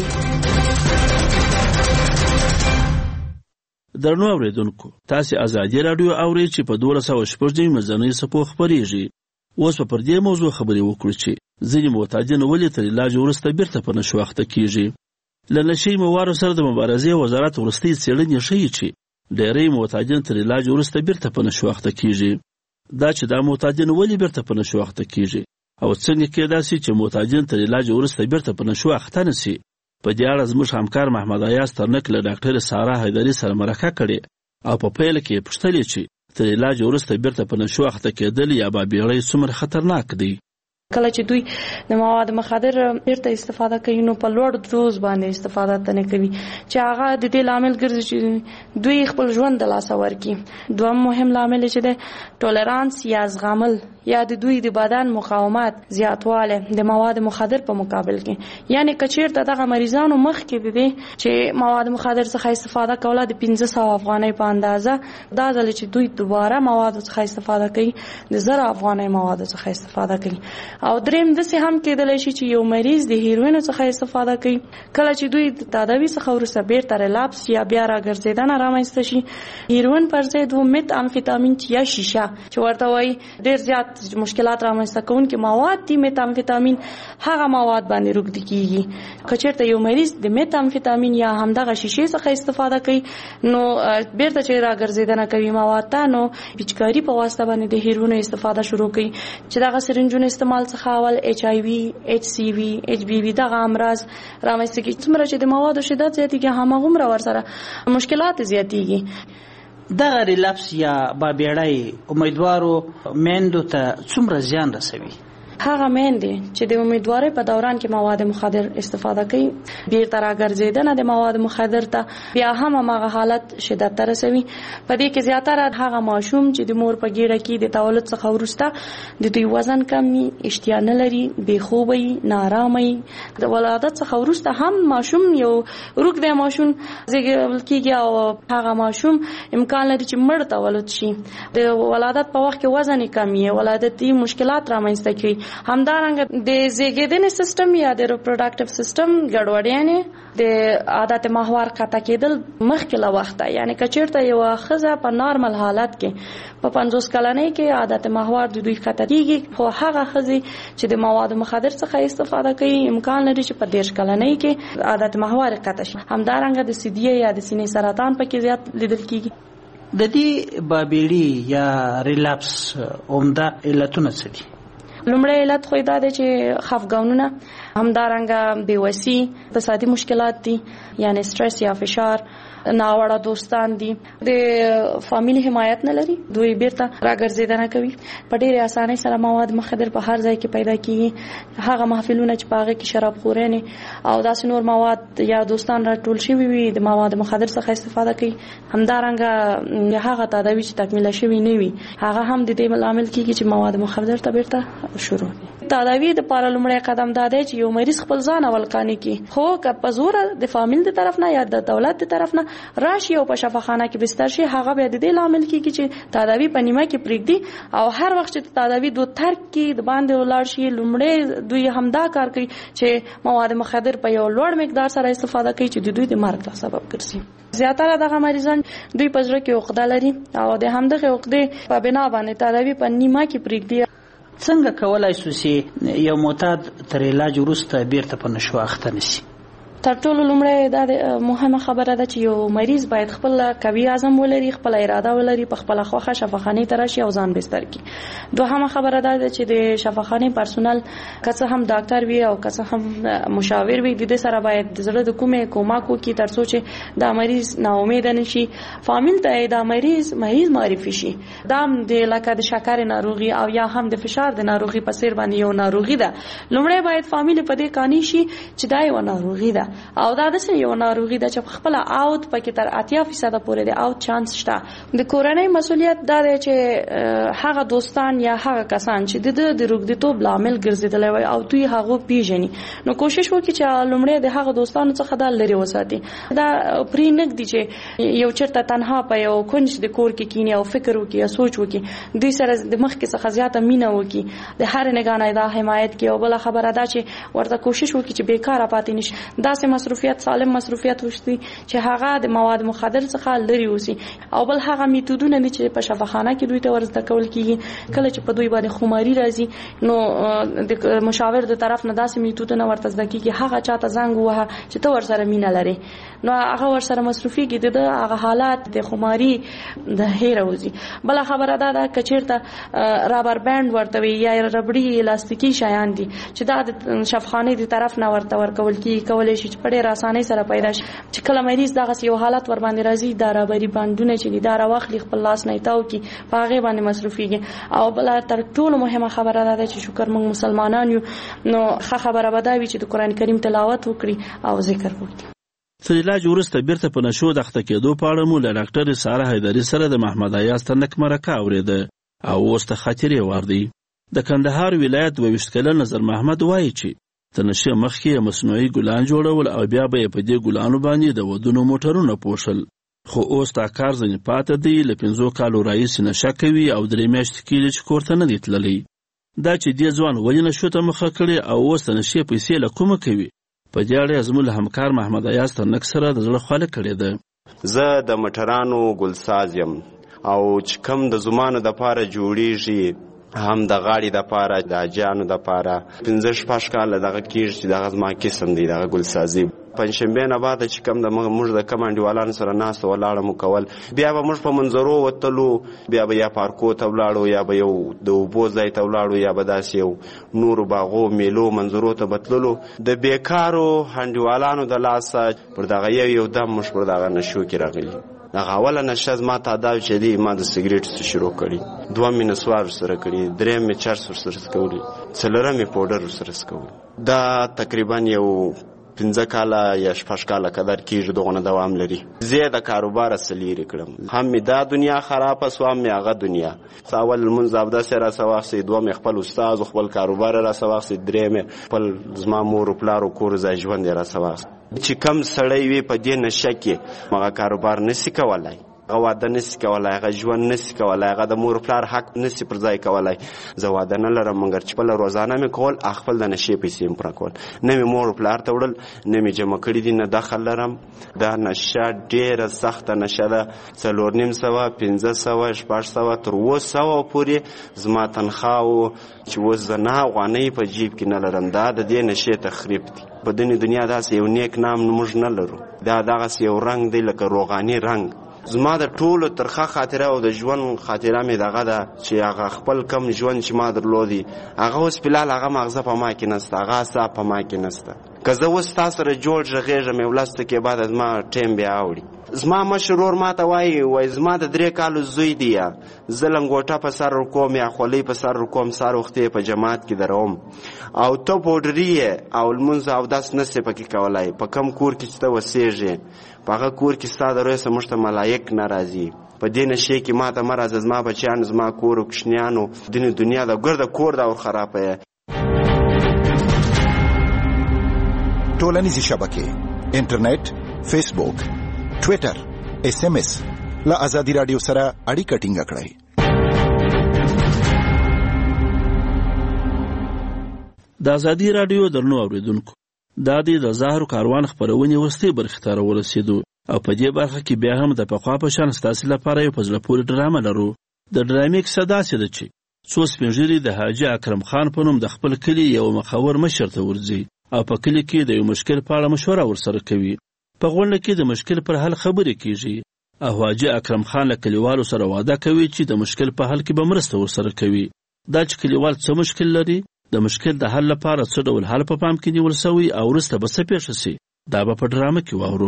درنو اوریدونکو، تاسو ازادي راډیو اورئ چې په دولس سوه شپږ نوي مزنۍ څپو خپرېږي. اوس په پر دې موضوع خبرې وکړو چې ځینې معتادین ولې تر علاج وروسته بیرته په نشو اخته کیږي. له نشي موادو سره د مبارزې وزارت وروستۍ څېړنې ښیي چې ډېری معتادین تر علاج وروسته بیرته په نشو اخته کیږي. دا چې دا معتادین ولې بیرته په نشو اخته کیږي او څنګه کېدای شي چې معتادین تر علاج وروسته بیرته په نشو اخته نشي، په دې اړه زموږ همکار محمد ایاز ترنک له ډاکټر سارا حیدري سره مرکه کړې او په پیل کې یې پوښتلې چې تر علاج وروسته بیرته په نشو اخته کېدل یا بابېړۍ څومره خطرناک دی. کله چې دوی د مواد مخدر بیرته استفاده کوي نو په لوړ دوز باندې استفاده نه کوي چې هغه د دې لامل ګرځي چې دوی خپل ژوند د لاسه ورکړي. دویم مهم لامل چې د ټولرانس یا زغمل یا د دوی د بدن مقاومت زیاتواله د مواد مخدر په مقابل کې، یعنی کچیرته دغه مریضانو مخ کې دي چې مواد مخدر څخه استفاده کوله د پنځه سوه افغانۍ په اندازه، دا ځل چې دوی دوباره مواد څخه استفاده کوي د زر افغانۍ مواد څخه استفاده کوي. او دریم داسې هم کېدلی شي چې یو مریض د هیروین څخه استفاده کوي، کله چې دوی د تداوي څخه وروسته بیرته ریلاپس یا بیا راګرځېدنه رامنځته شي، هیروین پر ضد و مت امفیتامین یا شیشه چې ورته وایي ډېر زیات مشکلات رامنځته کوونکي مواد دي. مت امفیتامین هغه مواد باندې روږدي کیږي. که چېرته یو مریض د مت امفیتامین یا همدغه شیشې څخه استفاده کوي نو بیرته چې راګرځېدنه کوي مواد ته، نو پیچکاري په واسطه باندې د هیروین استفاده شروع کوي چې دغه سرنجونو استعمال څخه اول ایچ آی وی، ایچ سی وی، ایچ بی وی دغه امراض رامنځته کیږي. څومره چې د موادو شدت زیاتېږي هماغومره ورسره مشکلات زیاتېږي. دغه ریلاپس یا بابېړۍ امیدوارو میندو ته څومره زیان رسوي؟ هغه میندې چې د امیدوارۍ په دوران کې مواد مخدر استفاده کوي بیرته راګرځېدنه د مواد مخدر ته بیا هم هغه حالت شدت ته رسوي. په دې کې زیاتره هغه ماشوم چې د مور په ګیډه کې د تولد څخه وروسته د دوی وزن کم وي، اشتها نه لري، بې خوبه وي، ناارامه وي. د ولادت څخه وروسته هم ماشوم یو روږدی ماشوم زیږول کېږي او هغه ماشوم امکان لري چې مړ تولد شي. د ولادت په وخت کې وزن یې کم وي، ولادتي مشکلات رامنځته کوي. همدارنګه د زیږیدنې سیستم یا د ریپروډکټیو سیستم ګډوډیانې، د عادت محور قطع کېدل مخکې له وخته، یعنی که چېرته یوه ښځه په نارمل حالت کې په پنځوس کلنۍ کې عادت محور د دوی قطع کېږي، خو هغه ښځې چې د موادو مخدر څخه استفاده کوي امکان لري چې په دېرش کلنۍ کې عادت محور قطع شي. همدارنګه د سیدیې یا د سینې سرطان پکې زیات لیدل کېږي. د دې بابیړي یا ریلاپس عمده علتونه څه دي؟ لومړی علت خو دا دی چې خفګانونه، همدارنګه بېوسي، اقتصادي مشکلات دي، یعنی سټرس یا فشار، ناوړه دوستان دي، د فامیل حمایت نه لري، دوی بیرته راګرځېدنه کوي. په ډېرې اسانۍ سره مواد مخدر په هر ځای کې پیدا کېږي. هغه محفلونه چې په هغه کې شراب خورانې او داسې نور مواد یا دوستان راټول شوي وي د مواد مخدر څخه استفاده کوي. همدارنګه هغه تداوی چې تکمیله شوي نه وي هغه هم د دې لامل کېږي چې مواد مخدر ته بیرته شروع وي. تداوی دپاره لومړی قدم دا دی چې یو مریض خپل ځان اول قانع کړي، خو که په زوره د فامیل د طرف نه یا د دولت د طرف نه راشي او په شفاخانه کې بستر شي، هغه بیا د دې لامل کېږي چې تداوی په نیمه کې پرېږدي او هر وخت چې تداوی دو ترک کې د باندې ولاړ شي لومړی دوی همدا کار کوي چې مواد مخدر په یو لوړ مقدار سره استفاده کوي چې د دوی د مرګ سبب ګرځي. زیاتره دغه مریضان دوی په زړه کې عقده لري او د همدغه عقدې په بنا باندې تداوی په نیمه کې پرېږدي. څنګه کولای شو چې یو معتاد تر علاج وروسته بیرته په نشو اخته نشي؟ تر ټولو لومړی دا مهمه خبره ده چې یو مریض باید خپل قوي عزم ولري، خپل اراده ولري، په خپل خوښه شفاخانې ته راشي او ځان بستر کړي. دوهمه خبره ده چې د شفاخانې پرسونل که څه هم ډاکټر وي او که څه هم مشاور وي، د دې سره باید د زړه د کومې کومک وکړي تر څو چې دا مریض ناامیده نشي، فامیل ته دا مریض مریض معرفي شي. دا هم د لکه د شکر ناروغي او یا هم د فشار د ناروغي په څیر باندې یو ناروغي ده. لومړی باید فامیل په دې قانع شي چې دا یو ناروغي ده او دا داسې یو ناروغي ده چې خپل اوت پکې تر اتیا فیصده پورې د اوت چانس شته. د کورنۍ مسؤلیت دا دی چې هغه دوستان یا هغه کسان چې د د روږديتوب لامل ګرځیدلی وي او دوی هغه پیژني، نو کوشش وکړي چې لومړی د هغه دوستانو څخه دا لري وساتي. دا پرې نږدې چې یو چرته تنها په یو کونج د کور کې کینی او فکر وکړي یا سوچ وکړي، دوی سره د مخکې څخه زیاته مینه وکړي، د هر نگاه دا حمایت کوي. او بل خبره دا چې ورته کوشش وکړي چې بیکاره پاتې نشي، داسې مصروفیت سالم مصروفیت وشتي چې هغه د مواد مخدر څخه لري اوسي. او بل هغه میتودونه دي چې په شفاخانه کې دوی ته ورزده کول کیږي. کله چې په دوی باندې خماري راځي نو د مشاور د طرف نه داسې میتودونه ورته زده کیږي، هغه چاته زنګ ووهه چې ته ورسره مینه لري، نو هغه ورسره مصروفي کې د هغه حالات د خماري د هیر وځي. بل خبره دا ده چې چیرته رابر بند ورته وي یا ربړي الاستیکي شایان دي چې دا د شفاخانه د طرف نه ورته ورکول کیږي، کولای شي چې په ډېر اسانۍ سره پیدا شي. چې کله مریض دغه یو حالت ور باندې راځي، دا رابري بندونه چې دا راوخلي خپل لاس نه تاو کی په هغه باندې مصروفيږي. او بل تر ټولو مهمه خبره ده چې شکر موږ مسلمانان یو، نو ښه خبره به دا وي چې د قران کریم تلاوت وکړي او ذکر وکړي. تر علاج وروسته بیرته په نشو د اخته کېدو په اړه مو له ډاکټر ساره حیدري سره د محمد ایاز تنک مرکه اوریده او اوس ته خاطرې واردی. د کندهار ولایت دوه ویشت کلن نظر محمد وایي چې د نشې مخکې مصنوعي ګلان جوړول او بیا به په دې ګلانو باندې د ودونو موټرونه پوښل، خو اوس دا کار ځنې پاته دی. له پنځو کالو راهیسې نشه کوي او درې میاشتې کېږي چې کور ته نه دی تللی. دا چې دې ځوان ولې نشو ته مخه کړې او اوس د نشې پیسې له کومه کوي، په دې اړه زموږ همکار محمد ایاز ترنک سره د زړه خواله کړې ده. زه د موټرانو ګلساز یم او چې کوم د زمانو دپاره جوړیږي، هم د غاړې دپاره د اجانو دپاره پنځه شپږ کاله دغه کېږي چې دغه زما قسم دی، دغه ګلسازي. پنجشنبې نه بعده چې کوم د موږ د کوم انډیوالانو سره ناسته ولاړه مو کول، بیا به موږ په منظرو وتلو، بیا به یا پارکو ته ولاړو یا به یو د اوبو ځای ته ولاړو یا به داسې یو نورو باغو میلو منظرو ته به تللو. د بیکارو انډیوالانو د لاسه پر دغه یو یو دم موږ پر دغه نشو کې راغلي. دغه اوله نشه زما تعداد چې دی ما د سګریټ شروع کړي، دوه مې نسوار سره کړي، درې مې چرس سره سکولي، څلورم مې پاوډر سره سکولي. دا تقریبا یو پنځه کاله یا شپږ کاله قدر کېږي دغه دوام لري. زه د کاروبار سلیری کړم، هم مې دا دنیا خرابه سو، هم مې هغه دنیا. اول لمونځ اودس را سواخسي، دوه مې خپل استاد خپل کاروبار را سواخسي، درې مې خپل زما مور او پلار او کور ځای ژوند را سواخسي. چې کم سړی وي په دې نشه کې هغه کاروبار نسی کولای، هغه واده نسی کولای، هغه ژوند نسی کولای، هغه د مور پلار حق نسی پر ځای کولای. زه واده نه لرم مګر چې خپله روزانه مې کول، خپل د نشې پیسې مې پوره کول، نه مې مور پلار ته وړل، نه مې جمع کړي دي، نه دخل لرم. دا نشه ډېره سخته نشه ده. څلور نیم سوه، پنځه سوه، شپږ سوه تر اووه سوه پورې زما تنخواه و چې اوس زه نه افغانۍ په جیب کې نه لرم. دا د دې نشې تخریب دی. په دنې دنیا داسې یو نیک نام موږ نه لرو. دا دغسې یو رنګ دی لکه روغاني رنګ. زما د ټولو ترخه خاطره او د ژوند خاطره مې دغه ده چې هغه خپل کم ژوند چې ما درلودي هغه اوس فلحال هغه مغزه په ما کې نسته، هغه اعصاب په ما کې نسته. که زه اوس تا سره جوړ غږېږم یو لس دقیقې بعد زما ټیم بیا اوړي. زما مشر ورور ما ته وایي وایي زما د درې کالو زوی دی، یا زه لنګوټه په سر ورکوم یا خولۍ په سر ورکوم، سهار وختې په جماعت کې دروم، او ته پوډري یې او لمونځ اودس نسې پکې کولی. په کم کور کې چې ته اوسېږې په هغه کور کې ستا د روی څخه موږ ته ملایک نه راځي. په دې نشې کې ما ته مه راځه، زما بچیان، زما کور او کوچنیانو، دنې دنیا د ګرده کور دا ورخرابه یې. ټولنیزې شبکې، انټرنیټ، فیسبوک، ټویټر، اس ام اس له ازادي راډیو سره اړیکه ټینګه کړئ. د ازادي راډیو درنو اوریدونکو، دا د زهرو کاروان خپرونې وروستۍ برخې ته راورسېدو او په دې برخه کې بیا هم د پخوا په شان ستاسې لپاره یو په زړه پورې ډرامه لرو. د ډرامې کیسه داسې ده چې څو سپین ږیري د حاجي اکرم خان په نوم د خپل کلي یو مخور مشر ته ورځي او په کلي کې د یو مشکل په اړه مشوره ورسره کوي. په غونډه کې د مشکل پر حل خبرې کیږي او حاجي اکرم خان له کلیوالو سره وعده کوي چې د مشکل په حل کې به مرسته ورسره کوي. دا چې کلیوال څه مشکل لري، د مشکل د حل لپاره څه ډول حل په پام کې نیول سوی او وروسته به څه پیښه سي، دا به په ډرامه کې واورو.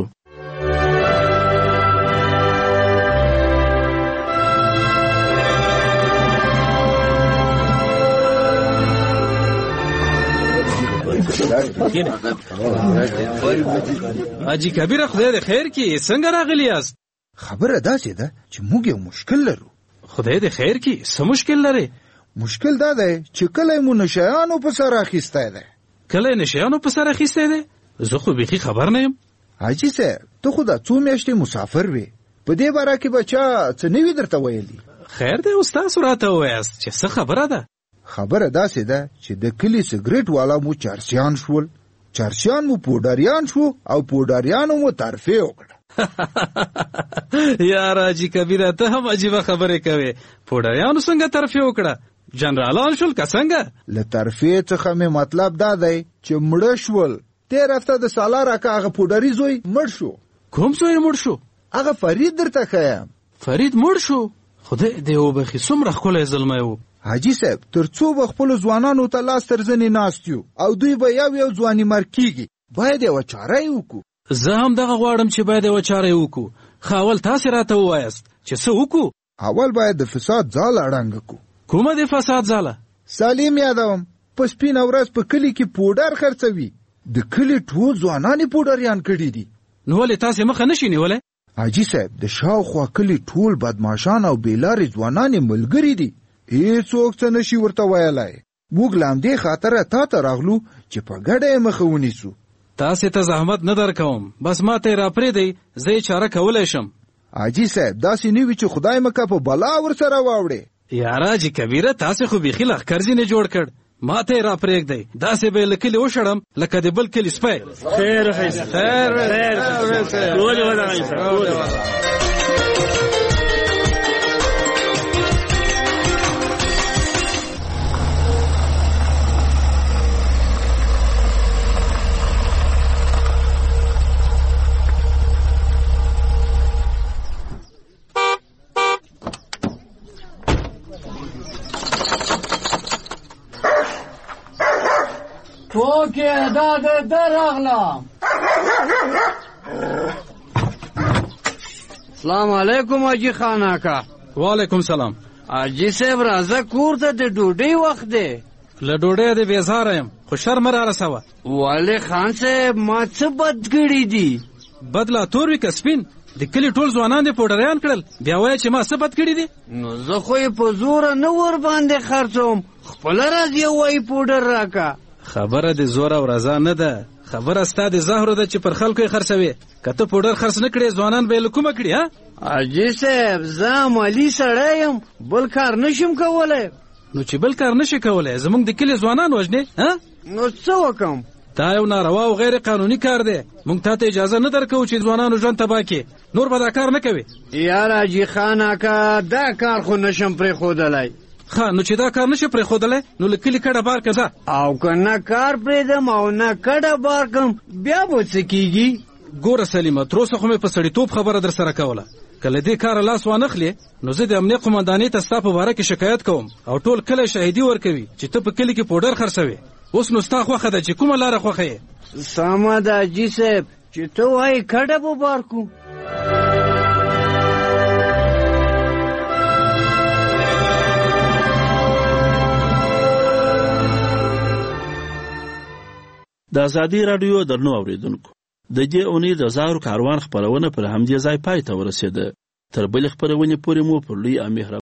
حاجی کبیر خدای دې خیر کړي، څنګه راغلی یاست؟ خبره داسې ده چې موږ یو مشکل لرو. خدای دې خیر کړي، څه مشکل لري؟ مشکل دا دی چې کله مو نشیانو په سر اخیستی دی. کله نشیانو په سر اخیستی دی؟ زه خو بیخي خبر نه یم. حاجي صاحب ته خو دا څو میاشتې مسافر وې، په دې باره کې به چا څه نه وي درته ویلي؟ خیر دی اوس تاسو راته ووایاست چې څه خبره ده. خبره داسې ده چې د کلي سګریټ والا مو چرسیان شول، چرسیان مو پوډریان شو او پوډریانو مو ترفیع وکړه. یار حاجي کبیره ته هم عجیبه خبرې کوې. پوډریانو څنګه ترفیع وکړه؟ جنرالان شول که څنګه؟ له ترفیع څخه مې مطلب دا دی چې مړه شول. تېر هفته د سالار اکا هغه پوډري زوی مړ شو. کوم زوی مړ شو؟ هغه فرید درته ښیم. فرید مړ شو؟ خدای دې وبخي، څومره ښکلی زلمی و. حاجي صاحب تر څو به خپلو ځوانانو ته لاس تر زنې ناست یو او دوی به یو یو ځواني مرګ کېږي، باید یوه چاره یې وکړو. زه هم دغه غواړم چې باید یوه چاره یې وکړو. ښه اول تاسې راته ووایاست چې څه وکړو. اول باید د فساد ځاله ړنګه کړو. کومه د فساد ځاله؟ سالم یادوم په سپینه ورځ په کلي کې پوډر خرڅوي. د کلي ټول ځوانان یې پوډریان کړي دي. نو ولې تاسې مخه نشئ نیولی؟ حاجي صاحب د شاوخوا کلي ټول بدماشان او بېلارې ځوانان یې ملګري دي، هېڅوک څه نشي ورته ویلی. موږ له همدې خاطره تا ته راغلو چې په ګډه یې مخه ونیسو. تاسې ته زحمت نه درکوم، بس ما ته یې راپرېږدئ، زه یې چاره کولی شم. حاجي صاحب داسې نه وي چې خدای مکه په بلا ورسره واوړې. یاره حاجي کبیره تاسې خو بیخي لښکر ځینې جوړ کړ. ما ته یې راپرېږدئ، داسې به یې له کلي وشړم لکه د بل کلي سپی. خیر خیر اوکې دا د ده راغلم. السلام علیکم حاجی خان آقا. وعلیکم سلام. حاجی صاحب راځه کور ته د ډوډۍ وخت دی. له ډوډۍ د بیزاره یم خو شرم را رسوه. والي خان صاحب ما څه بد کړي دي؟ بد لا تور وي که سپین؟ د کلي ټول ځوانان دې پوډریان کړل، بیا وایه چې ما څه بد کړي دي؟ نو زه خو یې په زوره نه ور باندې خرڅوم، خپله راځي وایي پوډر راکه. خبره د زور او رضا نه ده، خبره ستا د زهرو ده چې پر خلکو یې خرڅوې. که ته پوډر خرڅ نه کړې ځوانان به یې له کومه کړي؟ ها حاجي صاحب زه عملي سړی یم، بل کار نشم کولی. نو چې بل کار نشي کولی زموږ د کلي ځوانان وژنې؟ ها نو څه وکم؟ دا یو ناروا او غیر قانوني کار دی. موږ تا ته اجازه نه درکوو چې ځوانانو ژوند تباه کړې، نور به دا کار نه کوې. یار حاجي خان آقا دا کار خو نشم پرېښودلی. ښه نو چې دا کار نشي پرېښودلی نو له کلي کډه بار که ځه. او که نه کار پرېږدم او نه کډه بار کړم بیا به څه کېږي؟ ګوره سلیمه تر اوسه خو مې په سړیتوب خبره در سره کوله. که له دې کاره لاس وانخلې نو زه د امنیت قمندانۍ ته ستا په باره کې شکایت کوم او ټول کلی شاهدي ورکوي چې ته په کلي کې پوډر خرڅوې. اوس نو ستا خوښه ده چې کومه لاره خوښه یې؟ سمه ده حاجي صاحب چې ته وایې کډه به بار کړو. د ازادي راډیو درنو اوریدونکو د دې اونۍ د زهرو کاروان خپرونه پر همدې ځای پای ته ورسېده. تر بلې خپرونې پورې مو پر لوی امهر